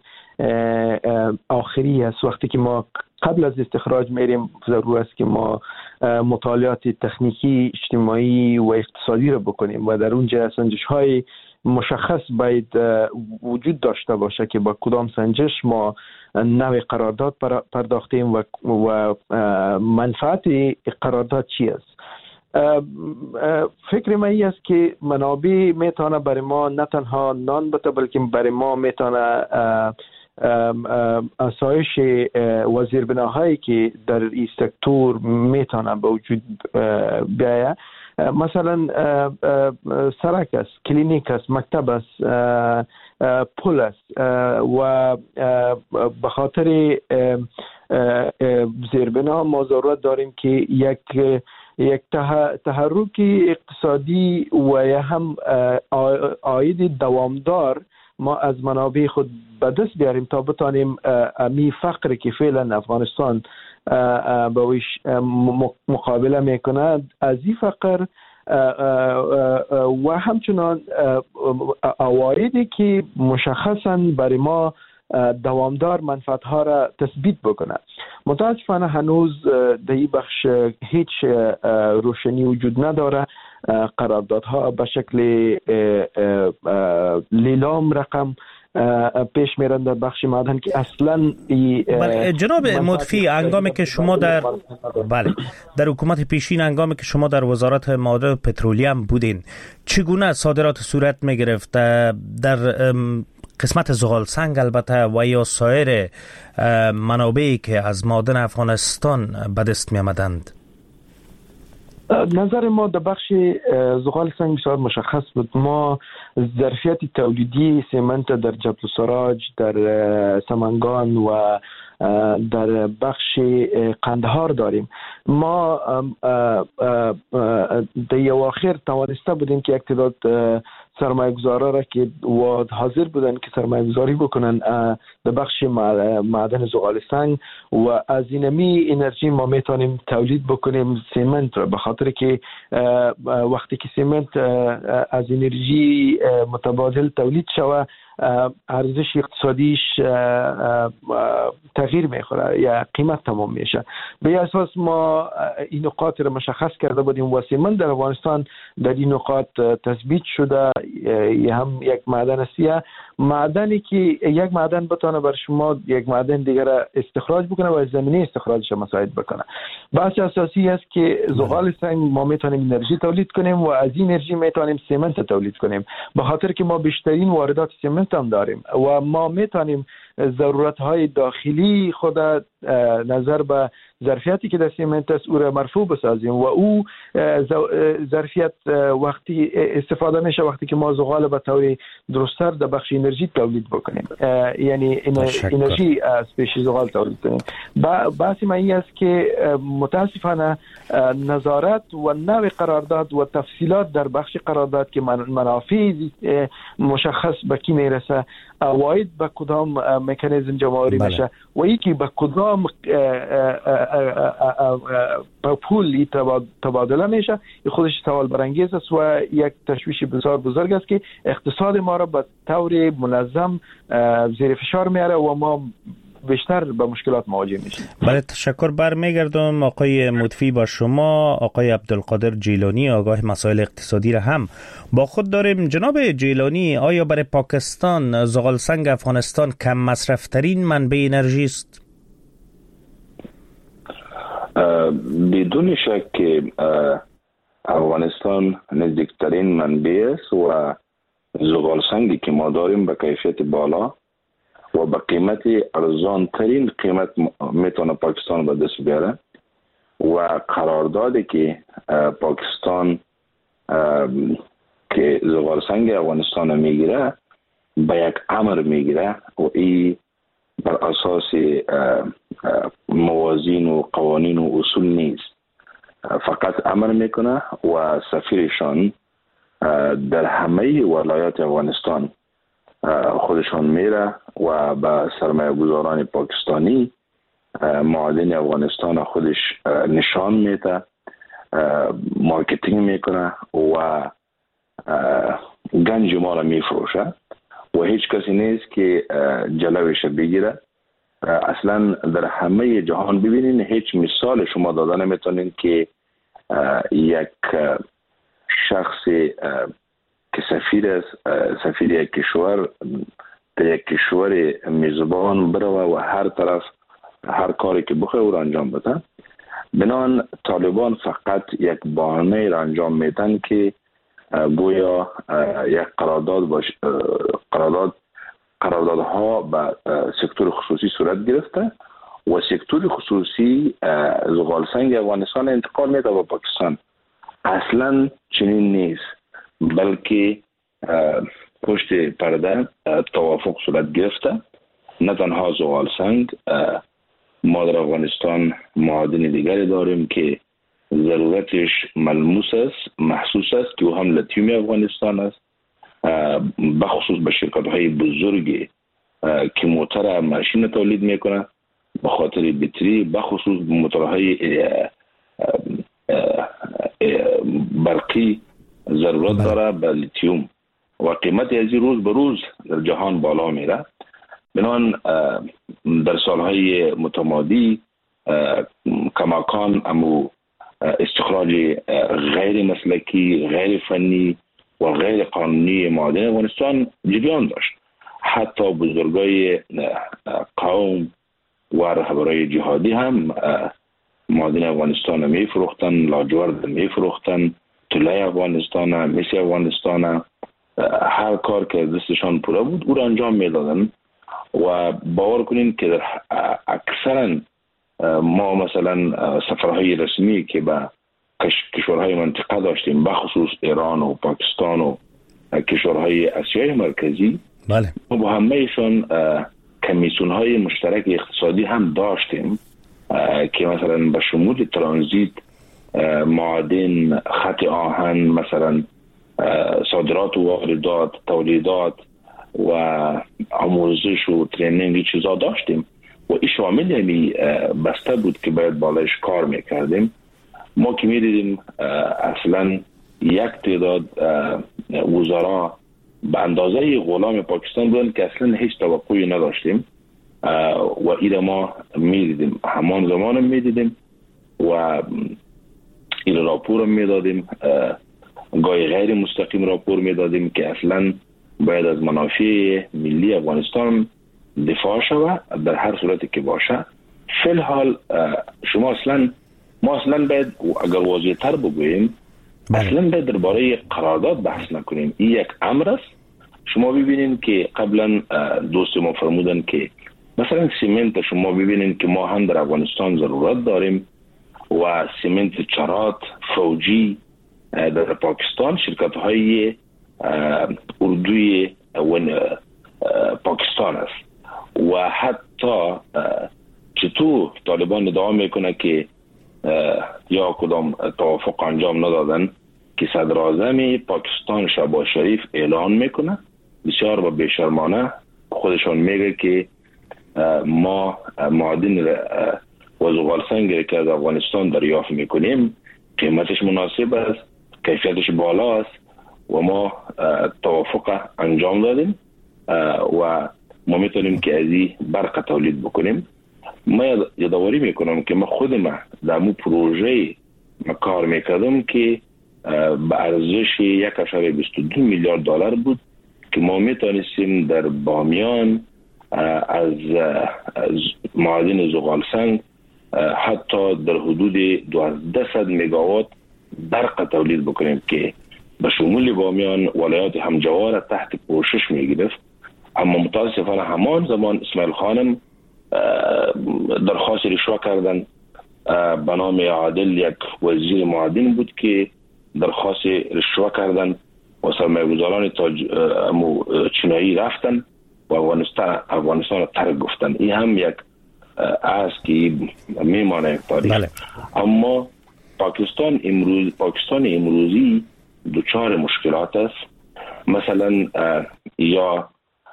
Speaker 4: آخری است. وقتی که ما قبل از استخراج میریم ضرور است که ما مطالعات تکنیکی، اجتماعی و اقتصادی رو بکنیم و در اونجا سنجش های مشخص باید وجود داشته باشه که با کدام سنجش ما نوع قرارداد پرداختیم و, و منفعت قرارداد چی است. فکر من این است که منابع میتونه برای ما نه تنها نان بده، بلکه برای ما میتونه آسایش وزیربناهایی که در این سکتور میتونه به وجود بیاید. مثلا سرک است، کلینیک است، مکتب است، پل است و به خاطر زیربنا ما ضرورت داریم که یک یک تحرک اقتصادی و یا هم عاید دوامدار ما از منابع خود به دست بیاریم تا بتانیم امی فقر که فعلا افغانستان با ویش مقابله میکنه از این فقر و همچنان عوایدی که مشخصا برای ما دوامدار منفعت ها را تثبیت بکنه. متاسفانه هنوز در این بخش هیچ روشنی وجود نداره. قراردادها به شکل لیلام رقم پیش میرن در بخش معدن که اصلا
Speaker 2: جناب مضفی، انگامی که شما در بله در حکومت پیشین، انگامی که شما در وزارت معادن و پترولیم بودین، چگونه صادرات صورت میگرفت در قسمت زغال سنگ البته و یا سایر منابعی که از معادن افغانستان به دست می آمدند؟
Speaker 4: نظر ما در بخش زغال سنگ بسیار مشخص بود. ما ظرفیت تولیدی سمنت در جبل السراج، در سمنگان و در بخش قندهار داریم. ما در اواخر توانسته بودیم که یک تعداد سرمایه گذارا را که حاضر بودن که سرمایه گذاری بکنن در بخش معدن زغال سنگ و از اینمی انرژی ما میتونیم تولید بکنیم سمنت را، به خاطر که وقتی که سمنت از انرژی متبادل تولید شود ارزش اقتصادیش تغییر میخوره یا قیمت تمام میشه. به اساس ما این نقاط را مشخص کرده بودیم و سمنت در افغانستان در این نقاط تثبیت شده. هم یک معدن سیاه، معدنی که یک معدن بتونه بر شما یک معدن دیگر استخراج بکنه و زمینه استخراجش مساعد بکنه. بحث اساسی است که زغال سنگ ما میتونیم انرژی تولید کنیم و از این انرژی میتونیم سمنت تولید کنیم، به خاطر که ما بیشترین واردات سمنت هم داریم و ما میتونیم ضرورت های داخلی خود نظر به ظرفیتی که در سمنت است او را مرفوع بسازیم و او ظرفیت وقتی استفاده میشه وقتی که ما زغال به طور درست‌تر در بخش انرژی تولید بکنیم، یعنی انرژی از پیش زغال تولید کنیم. بحث من این است که متاسفانه نظارت و نوع قرارداد و تفصیلات در بخش قرارداد که منافع مشخص به کی میرسه، عواید به کدام مکانیزم جمع‌آوری میشه و یکی به کدام پول تبادله میشه، خودش سوال برانگیز است و یک تشویش بسیار بزرگ است که اقتصاد ما را به طور منظم زیر فشار میاره و ما بیشتر به مشکلات مواجه میشیم.
Speaker 2: بله، تشکر. برمیگردم آقای مضفی با شما. آقای عبدالقادر جیلانی، آگاه مسائل اقتصادی را هم با خود داریم. جناب جیلانی، آیا برای پاکستان زغال سنگ افغانستان کم مصرف ترین منبع انرژی است؟
Speaker 9: بدون شک که افغانستان نزدیکترین منبع است و زغال سنگی که ما داریم به کیفیت بالا و به قیمت ارزان ترین قیمت میتونه پاکستان به دست بیاره و قراردادی که پاکستان که زغال سنگ افغانستان میگیره به یک امر میگیره و این بر اساس موازین و قوانین و اصول نیست. فقط امر میکنه و سفیرشان در همه ولایات افغانستان خودشان میره و به سرمایه گذاران پاکستانی معادن افغانستان خودش نشان میده، مارکتینگ میکنه و گنج ما را میفروشه و هیچ کسی نیست که جلوش بگیره. اصلا در همه جهان ببینین هیچ مثال شما دادن نمیتونین که یک شخص که سفیر است، سفیر یک کشور در یک کشور میزبان بروه و هر طرف هر کاری که بخواه او را انجام بده. بنان طالبان فقط یک بهانه را انجام میدن که گویا یک قرارداد باش قرارداد قراردادها به سکتور خصوصی صورت گرفته و سکتور خصوصی زغال سنگ افغانستان انتقال میده به پاکستان. اصلا چنین نیست، بلکه پشت پرده توافق صورت گرفته. نه تنها زغال سنگ، ما در افغانستان معادن دیگری داریم که ضرورتش ملموس است، محسوس است که هم لیتیوم افغانستان است، بخصوص به شرکت های بزرگی که موتر ماشین تولید میکنه به خاطر بطری، بخصوص موترهای برقی ضرورت داره به لیتیوم و قیمت از روز به روز در جهان بالا میره. بنان در سالهای متمادی کماکان امو استخراج غیر مسلکی، غیر فنی و غیر قانونی معادن افغانستان جریان داشت. حتی بزرگای قوم و رهبرای جهادی هم معادن افغانستان می فروختن، لاجورد می فروختن، طلای افغانستان، مسی افغانستان، هر کار که دستشان پوره بود او را انجام می دادن. و باور کنین که در اکثرا ما مثلا سفرهای رسمی که به کشورهای منطقه داشتیم، بخصوص ایران و پاکستان و کشورهای آسیای مرکزی،
Speaker 2: بله،
Speaker 9: ما با همهشون کمیسیون های مشترک اقتصادی هم داشتیم که مثلا به شمول ترانزیت، معادن، خط آهن، مثلا صادرات و واردات، تولیدات و آموزش و ترینینگ چیزا داشتیم و این شامل یعنی بسته بود که باید بالایش کار میکردیم. ما که میدیدیم اصلا یک تعداد وزرا به اندازه غلام پاکستان بودن که اصلا هیچ توقعی نداشتیم و این ما میدیدیم، همان زمان میدیدیم و این راپور میدادیم، گاهی غیر مستقیم راپور میدادیم که اصلا باید از منافع ملی افغانستان دفاع شود در هر صورتی که باشه. فی الحال شما اصلا ما اصلا باید اگر واضح تر بگوییم اصلا باید درباره قرارداد بحث نکنیم. این یک امر است. شما ببینین که قبلا دوست ما فرمودن که مثلا سیمنت شما ببینین که ما هم در افغانستان ضرورت داریم و سیمنت چرات فوجی در پاکستان شرکت های اردوی پاکستان است و حتی چطور طالبان ادعا میکنه که یا کدام توافق انجام ندادن که صدر اعظم پاکستان شهباز شریف اعلان میکنه بسیار با بیشرمانه خودشان میگه که ما معادن و زغال سنگ که از افغانستان دریافت میکنیم قیمتش مناسب است، کیفیتش بالا است و ما توافق انجام دادیم و ما میتونیم که از این برق تولید بکنیم. ما یادآوری میکنم که ما خود ما در مو پروژه ما کار میکردم که به ارزش یک اشاره بیست و دو میلیارد دلار بود که ما میتونستیم در بامیان از معادن زغال سنگ حتی در حدود دوازده مگاوات برق تولید بکنیم که به شمول بامیان ولایات همجوار تحت پوشش میگرفت. اما متاسفانه همان زمان اسماعیل خانم درخواست رشوه کردن به نام عادل، یک وزیر معادن بود که درخواست رشوه کردن و سرمایه گذاران تاج... چینایی رفتن و افغانستان افغانستان ترک گفتن. این هم یک است که میمانه تاریخ. بله. اما پاکستان امروز پاکستان امروزی دوچار مشکلات است. مثلا یا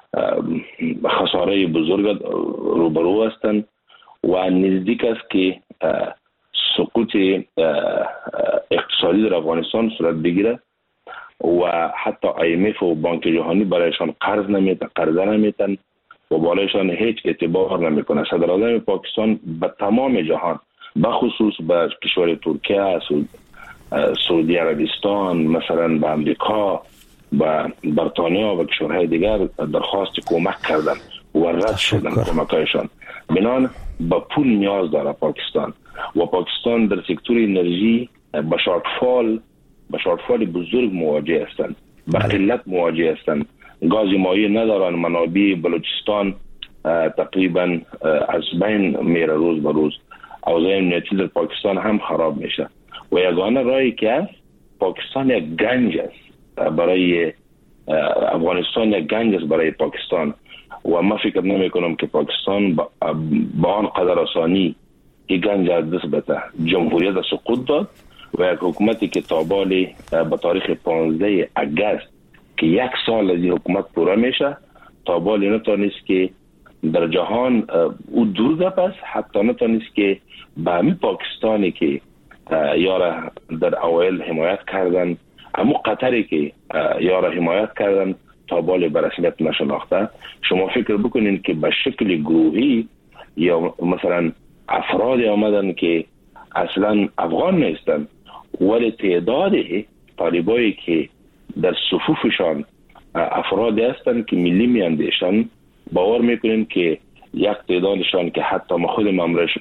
Speaker 9: خساره بزرگ روبرو هستند و نزدیک است که سقوط اقتصادی در افغانستان صورت بگیره و حتی آی ام اف و بانک جهانی برایشان قرض نمیتن قرضه نمیتن و بالایشان هیچ اعتبار نمیکنه. صدر اعظم پاکستان به تمام جهان بخصوص به کشور ترکیه، سعودی عربستان، مثلا به امریکا، به بریتانیا و کشورهای دیگر درخواست کمک کردن و رد شدن کمکایشان. بنان به پول نیاز داره پاکستان و پاکستان در سکتور انرژی به شارتفال به شارتفال بزرگ مواجه هستند، به قلت مواجه هستند. گاز مایع ندارن. منابع بلوچستان تقریبا از بین میره روز به روز. اوضاع امنیتی در پاکستان هم خراب میشه و یگانه راهی که است پاکستان یک گنج است برای افغانستان، یک گنج است برای پاکستان و ما فکر نمی کنم که پاکستان با آن قدر آسانی این گنج از دست بده. جمهوریت سقوط داد و یک حکومتی که تابالی به تاریخ پانزده اگست که یک سال از این حکومت پوره میشه تابالی نتونست که در جهان او دور گپ است، حتی نتونست که به همین پاکستانی که یاره در اوایل حمایت کردن، همون قطری که یاره حمایت کردن تابالی به رسمیت نشناخته. شما فکر بکنین که به شکل گروهی یا مثلا افرادی آمدن که اصلا افغان نیستن ولی تعداد طالبایی که در صفوفشان افرادی هستند که ملی میاندیشن، باور میکنیم که یک تعدادشان که حتی ما خود ممرش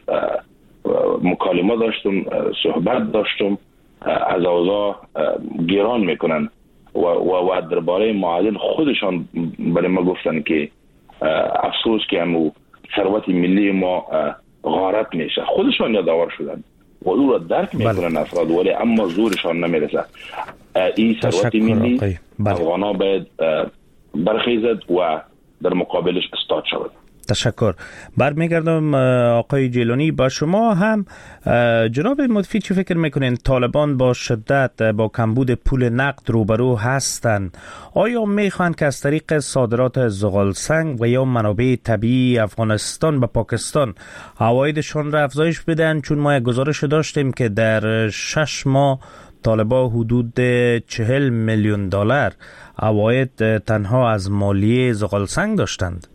Speaker 9: مکالمه داشتم، صحبت داشتم، از اوضاع گیران میکنن و, و, و درباره معادل خودشان برای ما گفتن که افسوس که همو ثروت ملی ما غارت میشه. خودشان یادآور شدن و او را درک میکنن افراد ولی اما زورشان نمیرسه. این ثروت ملی افغانا باید برخیزد و در مقابلش استاد شود.
Speaker 2: تشکر. برمیگردم آقای جیلانی با شما هم. جناب مضیفی چی فکر میکنین؟ طالبان با شدت با کمبود پول نقد روبرو هستند. آیا میخوان که از طریق صادرات زغال سنگ و یا منابع طبیعی افغانستان به پاکستان عوایدشان را افزایش بدن؟ چون ما یک گزارش داشتیم که در شش ماه طالبان حدود چهل میلیون دلار عواید تنها از مالیه زغال سنگ داشتند.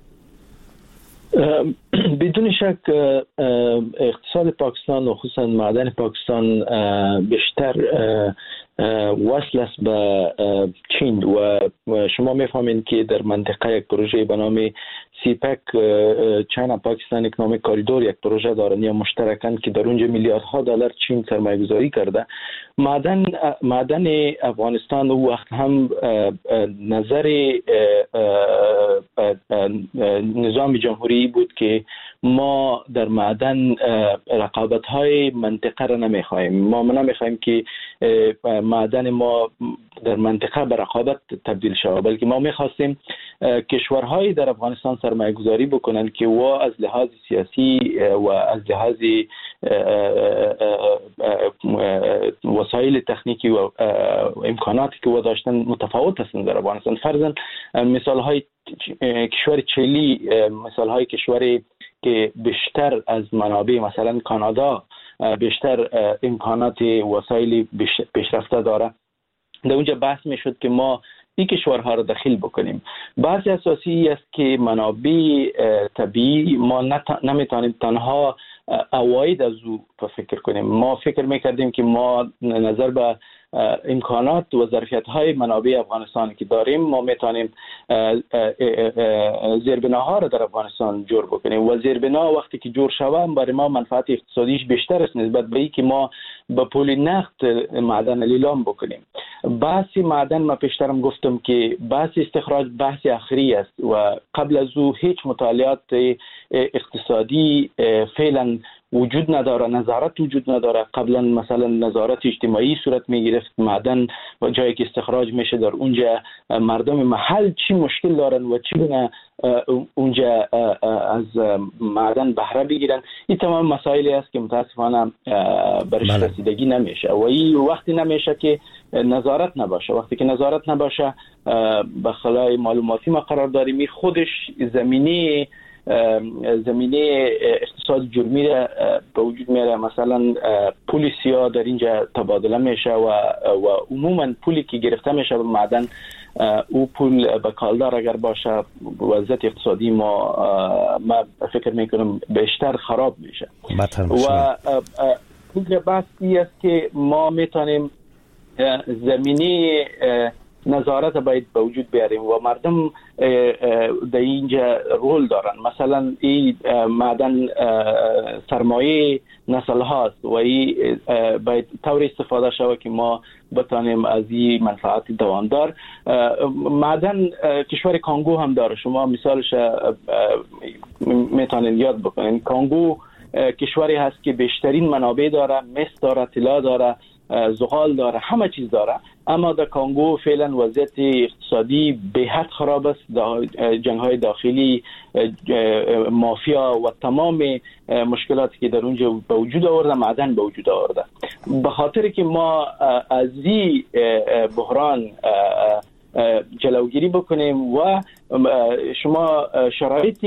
Speaker 4: بدون شک اقتصاد پاکستان و خصوصا معدن پاکستان بیشتر وصل است به چین و شما میفهمید که در منطقه یک پروژه به نام سیپک چین پاکستان اکنامیک کاریدور یک پروژه دارند یا مشترکاً که در اونجا میلیاردها دلار چین سرمایه گذاری کرده. معدن معدن افغانستان او وقت هم نظر نظام جمهوری بود که ما در معدن رقابت های منطقه را نمیخواهیم. ما نمیخواهیم که معدن ما در منطقه به رقابت تبدیل شود، بلکه ما میخواستیم کشورهای در افغانستان سرمایه گذاری بکنند که و از لحاظ سیاسی و از لحاظ وسایل تکنیکی و امکاناتی که و داشتن متفاوت هستند در افغانستان. فرضاً مثال های کشور چیلی، مثال های کشوری که بیشتر از منابع مثلا کانادا بیشتر امکانات وسایل پیشرفته داره، در اونجا بحث میشد که ما این کشورها را دخیل بکنیم. بحث اساسی است که منابع طبیعی ما نمیتونیم تنها عواید از او فکر کنیم. ما فکر میکردیم که ما نظر به امکانات و ظرفیت‌های منابع افغانستان که داریم ما میتونیم زیربناها را در افغانستان جور بکنیم و زیربنا وقتی که جور شوه برای ما منفعت اقتصادیش بیشتر است نسبت به اینکه ما با پول نقد معدن لیلام بکنیم. بحث معدن ما پیشترم گفتم که بحث استخراج بحث آخری است و قبل از او هیچ مطالعات اقتصادی فعلا
Speaker 11: وجود نداره، نظارت وجود نداره. قبلا مثلا نظارت اجتماعی صورت میگرفت، معدن و جایی که استخراج میشه در اونجا مردم محل چی مشکل دارن و چی گونه اونجا از معدن بهره بگیرن. این تمام مسائلی است که متاسفانه برش رسیدگی نمیشه و این وقتی نمیشه که نظارت نباشه. وقتی که نظارت نباشه به خلای معلوماتی ما قرار داریم، خودش زمینه زمینه اقتصاد جرمی را به وجود میاره. مثلا پولیسیا در اینجا تبادله میشه و و عموما پولی که گرفته میشه به معدن، او پول به کالدار اگر باشه وضعیت اقتصادی ما ما فکر میکنم بیشتر خراب میشه. و اینجا بحثی است که ما میتونیم زمینه نظارت باید به وجود بیاریم و مردم در اینجا رول دارن. مثلا این معدن سرمایه نسل هاست و این باید طور استفاده شود که ما بتانیم از این منفعت دواندار. معدن کشور کانگو هم داره، شما مثالش میتونین یاد بکنین. کانگو کشوری هست که بیشترین منابع داره، مس داره، طلا داره، زغال داره، همه چیز داره، اما در کانگو فعلا وضعیت اقتصادی به حد خراب است. جنگ های داخلی، مافیا و تمام مشکلاتی که در اونجا به وجود آورده معدن به وجود آورده. به خاطر که ما از این بحران جلوگیری بکنیم و شما شرایط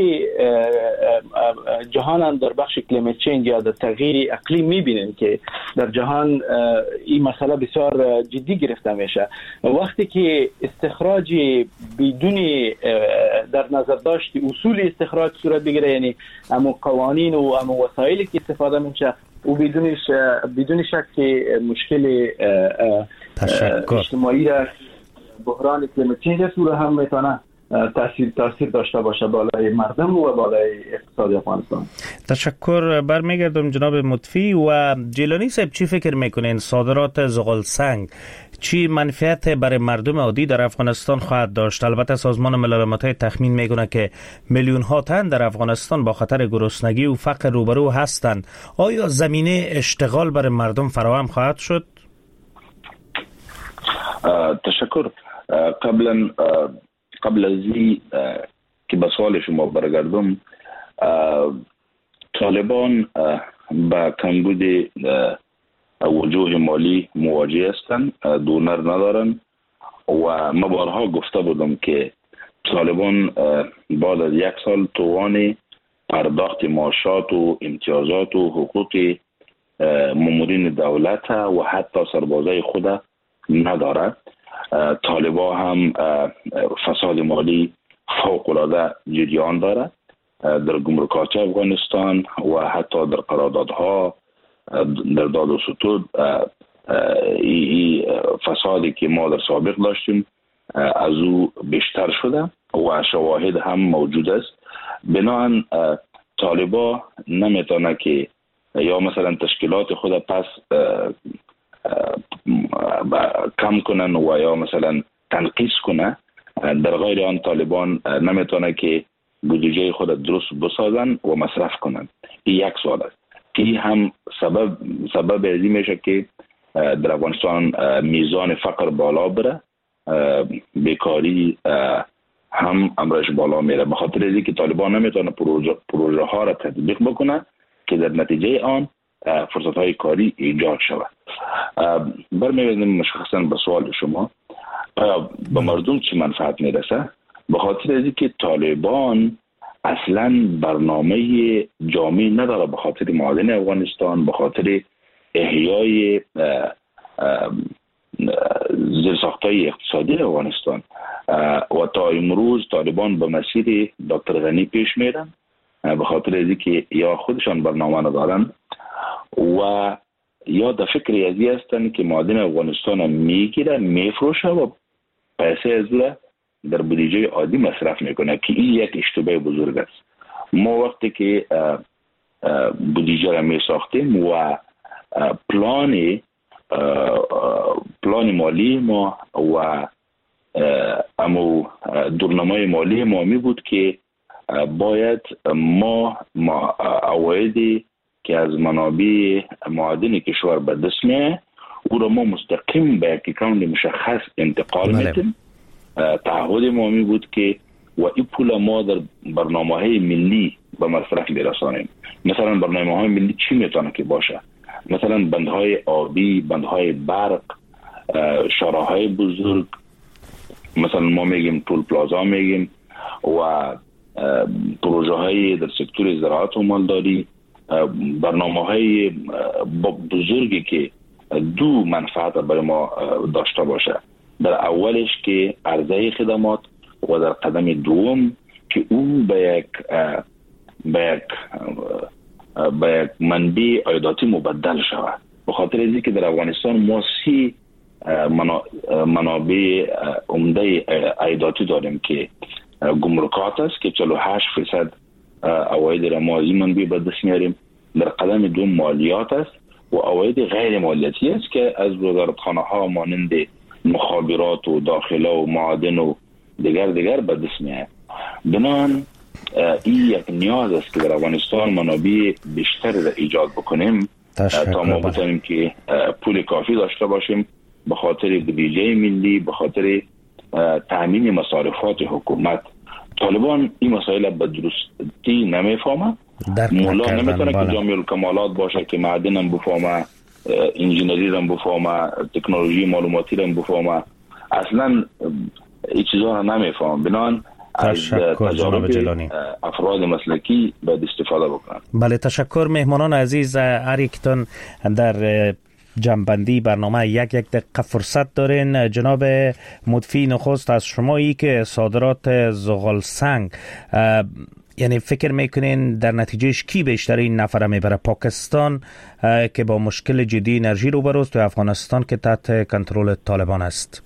Speaker 11: جهان هم در بخش کلیمت چینج یا در تغییر اقلیم میبینین که در جهان این مسئله بسیار جدی گرفته میشه. وقتی که استخراج بدون در نظر داشت اصول استخراج صورت بگیره، یعنی همون قوانین و همون وسایلی که استفاده میشه و بدونش بدون شک که مشکل اجتماعی را بحران کلیمت چینج رو هم میتونه تاثیر تاثیر داشته باشه بالای مردم و بالای اقتصاد افغانستان.
Speaker 2: تشکر. برمیگردم جناب مطفی و جیلانی صاحب، چی فکر میکنین صادرات زغال سنگ چی منفعت برای مردم عادی در افغانستان خواهد داشت؟ البته سازمان ملل متحد تخمین میکنه که میلیون ها تن در افغانستان با خطر گرسنگی و فقر روبرو هستند. آیا زمینه اشتغال برای مردم فراهم خواهد شد؟
Speaker 9: تشکر. قبلا قبل از این که به سوال شما برگردم، طالبان با کمبود وجوه مالی مواجه هستند، دونر ندارن و ما بارها گفته بودم که طالبان بعد از یک سال توان پرداخت معاشات و امتیازات و حقوق مامورین دولت و حتی سربازای خود ندارد. طالبان هم فساد مالی فوق العاده جریان دارد در گمرکات افغانستان و حتی در قراردادها، در داد و ستود. این فسادی که ما در سابق داشتیم از او بیشتر شده و شواهد هم موجود است. بنابراین طالبان نمیتونه که یا مثلا تشکیلات خود پس کم کنن و یا مثلا تنقیص کنه. در غیر آن طالبان نمیتونه که بودجه خود درست بسازن و مصرف کنن. این یک سوال است که هم سبب سبب ازی میشه که در افغانستان میزان فقر بالا بره، بیکاری هم امرش بالا میره، به خاطر اینکه که طالبان نمیتونه پروژه, پروژه ها را تطبیق بکنه که در نتیجه آن فرصت های کاری ایجاد شود. برمیگردیم مشخصا به سوال شما، به مردم چی منفعت میرسه؟ به خاطر اینکه که طالبان اصلا برنامه جامعی نداره به خاطر معادن افغانستان، به خاطر احیای زیرساخت‌های اقتصادی افغانستان و تا امروز طالبان به مسیر دکتر غنی پیش میرن به خاطر اینکه یا خودشان برنامه ندارن و یا در فکر ازی هستن که معادن افغانستان میگیره میفروشه و پیسه از له در بودجه عادی مصرف میکنه که این یک اشتباه بزرگ است. ما وقتی که بودجه را میساختیم و پلان پلان مالی ما و امو دورنمای مالی ما می بود که باید ما, ما عوایدی که از منابع معادن کشور به دست میاد او را ما مستقیم به یک اکانت مشخص انتقال میدیم. تعهد ما می بود که و این پول ما در برنامه‌های ملی به مصرف برسانیم. مثلا برنامه‌های ملی چی میتونه که باشه؟ مثلا بندهای آبی، بندهای برق، شاراهای بزرگ، مثلا ما میگیم تول پلازا میگیم، و پروژه های در سکتور زراعت و مالداری، برنامه های بزرگی که دو منفعت برای ما داشته باشه. در اولش که عرضه خدمات و در قدم دوم که او به یک به یک به یک منبع عایداتی مبدل شود. به خاطر اینکه که در افغانستان ما سی منابع عمده عایداتی داریم که گمرکات است که چهل و هشت درصد عواید را ما این منبع به دست میاریم. در قدم دوم مالیات است و عواید غیر مالیاتی است که از وزارتخانه ها مانند مخابرات و داخله و معادن و دیگر دیگر به دست میاد. بنابراین این یک نیاز است که در افغانستان منابع بیشتر را ایجاد بکنیم تا ما بتونیم که پول کافی داشته باشیم به خاطر بودجه ملی، به خاطر تامین مصارفات حکومت. طالبان این مسائل به درستی نمیفهمه. مولا نمیتونه که جامع الکمالات باشه که معدن هم بفهمه، انجینری هم بفهمه، تکنولوژی معلوماتی هم بفهمه. اصلا این چیزا رو نمیفهم. بنان از تجارب افراد مسلکی باید استفاده بکنن.
Speaker 2: بله، تشکر. مهمانان عزیز، هر یکتون در جنبندی برنامه یک یک دقیقه فرصت دارین. جناب مدفی نخست از شمایی که صادرات زغال سنگ، یعنی فکر میکنین در نتیجهش کی بیشتر این نفره میبره؟ پاکستان که با مشکل جدی انرژی روبروست و افغانستان که تحت کنترل طالبان است؟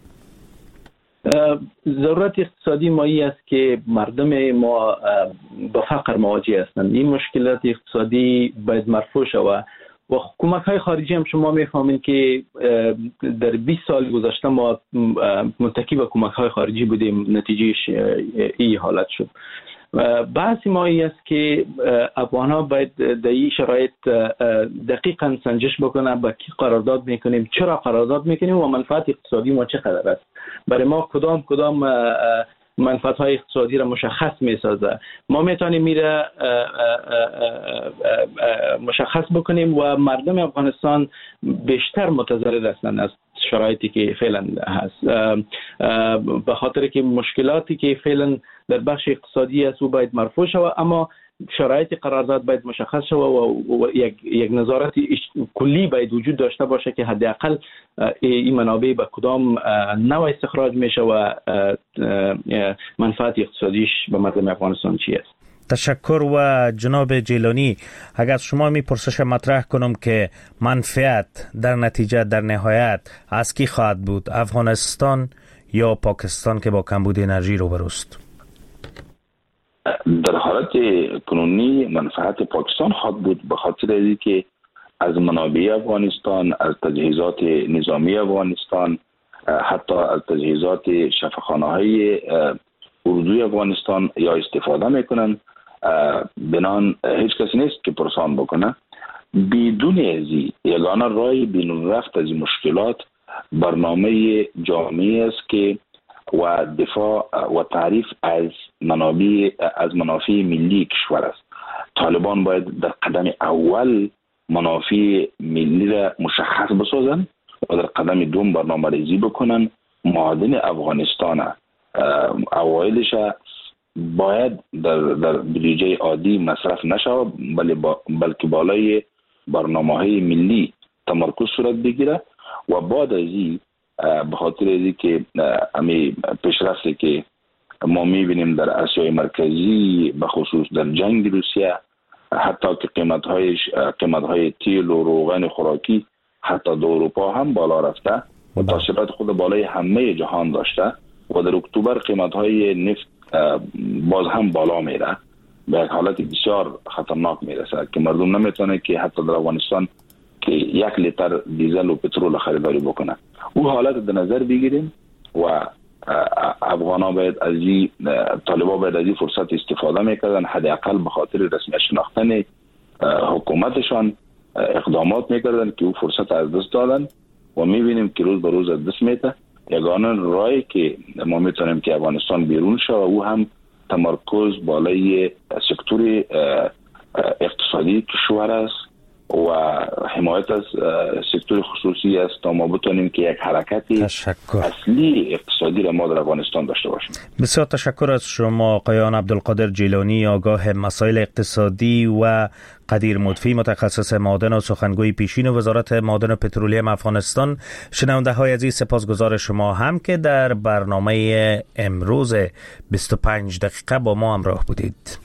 Speaker 11: ضرورت اقتصادی مایی است که مردم ما با فقر مواجه هستند. این مشکلات اقتصادی باید مرفوع شود و کمک های خارجی هم شما میفهمین که در بیست سال گذشته ما متکی به کمک های خارجی بودیم، نتیجهش این حالت شد. بحث ما این است که افغان ها باید در این شرایط دقیقا سنجش بکنن با کی قرارداد میکنیم، چرا قرارداد میکنیم و منفعت اقتصادی ما چقدر است. برای ما کدام کدام منفعت های اقتصادی را مشخص میسازه. ما میتونیم میره مشخص بکنیم و مردم افغانستان بیشتر متضرر هستند از شرایطی که فعلا هست، به خاطر که مشکلاتی که فعلا در بخش اقتصادی است و باید مرفوع شود، اما شرایط قرارداد باید مشخص شود و یک یک نظارت کلی باید وجود داشته باشه که حداقل این منابع به کدام نوع استخراج میشه و منفعت اقتصادیش به مردم افغانستان چی است.
Speaker 2: تشکر. و جناب جیلانی، اگر شما می پرسش مطرح کنم که منفعت در نتیجه در نهایت از کی خواهد بود، افغانستان یا پاکستان که با کمبود انرژی روبروست؟
Speaker 9: در حالت کنونی منفعت پاکستان خواهد بود، به خاطر اینکه از منابع افغانستان، از تجهیزات نظامی افغانستان، حتی از تجهیزات شفاخانه های اردوی افغانستان یا استفاده میکنن. بنان هیچ کسی نیست که پرسان بکنه. بدون ازی یگانه راه بین رفت از مشکلات برنامه جامعی است که و دفاع و تعریف از منابع از منافع ملی کشور است. طالبان باید در قدم اول منافع ملی را مشخص بسازن و در قدم دوم برنامه ریزی بکنن. معادن افغانستان اوایلش باید در در بودجه عادی مصرف نشه، بلکه با بلکه بالای برنامه‌های ملی تمرکز صورت بگیره و بعد از این به خاطر اینکه امی پیشرفتی که ما می‌بینیم در آسیای مرکزی به خصوص در جنگ روسیه، حتی که قیمت‌های قیمت‌های تیل و روغن خوراکی حتی در اروپا هم بالا رفته و تاثیرات خود بالای همه جهان داشته و در اکتبر قیمت‌های نفت باز هم بالا میره، به یک حالت بسیار خطرناک میرسه که مردم نمیتونه که حتی در افغانستان که یک لیتر دیزل و پترول خریداری بکنه. او حالت در نظر بگیریم و افغانا باید از این طالبا باید از این فرصت استفاده میکردن، حداقل به خاطر رسمی شناختن حکومتشان اقدامات میکردن که او فرصت از دست دادن و میبینیم که روز به روز از دست میده. یگانه راهی که ما میتونیم که افغانستان بیرون شود او هم تمرکز بالای سکتور اقتصادی کشور است و حمایت از سکتور خصوصی است تا ما بتونیم که یک حرکتی
Speaker 2: تشکر.
Speaker 9: اصلی اقتصادی را ما در افغانستان داشته باشیم.
Speaker 2: بسیار تشکر از شما آقایان عبدالقادر جیلانی، آگاه مسائل اقتصادی، و قدیر مطفی، متخصص معادن و سخنگوی پیشین وزارت معادن و پترولیم افغانستان. شنونده های عزیز، سپاسگزار شما هم که در برنامه امروز بیست و پنج دقیقه با ما همراه بودید.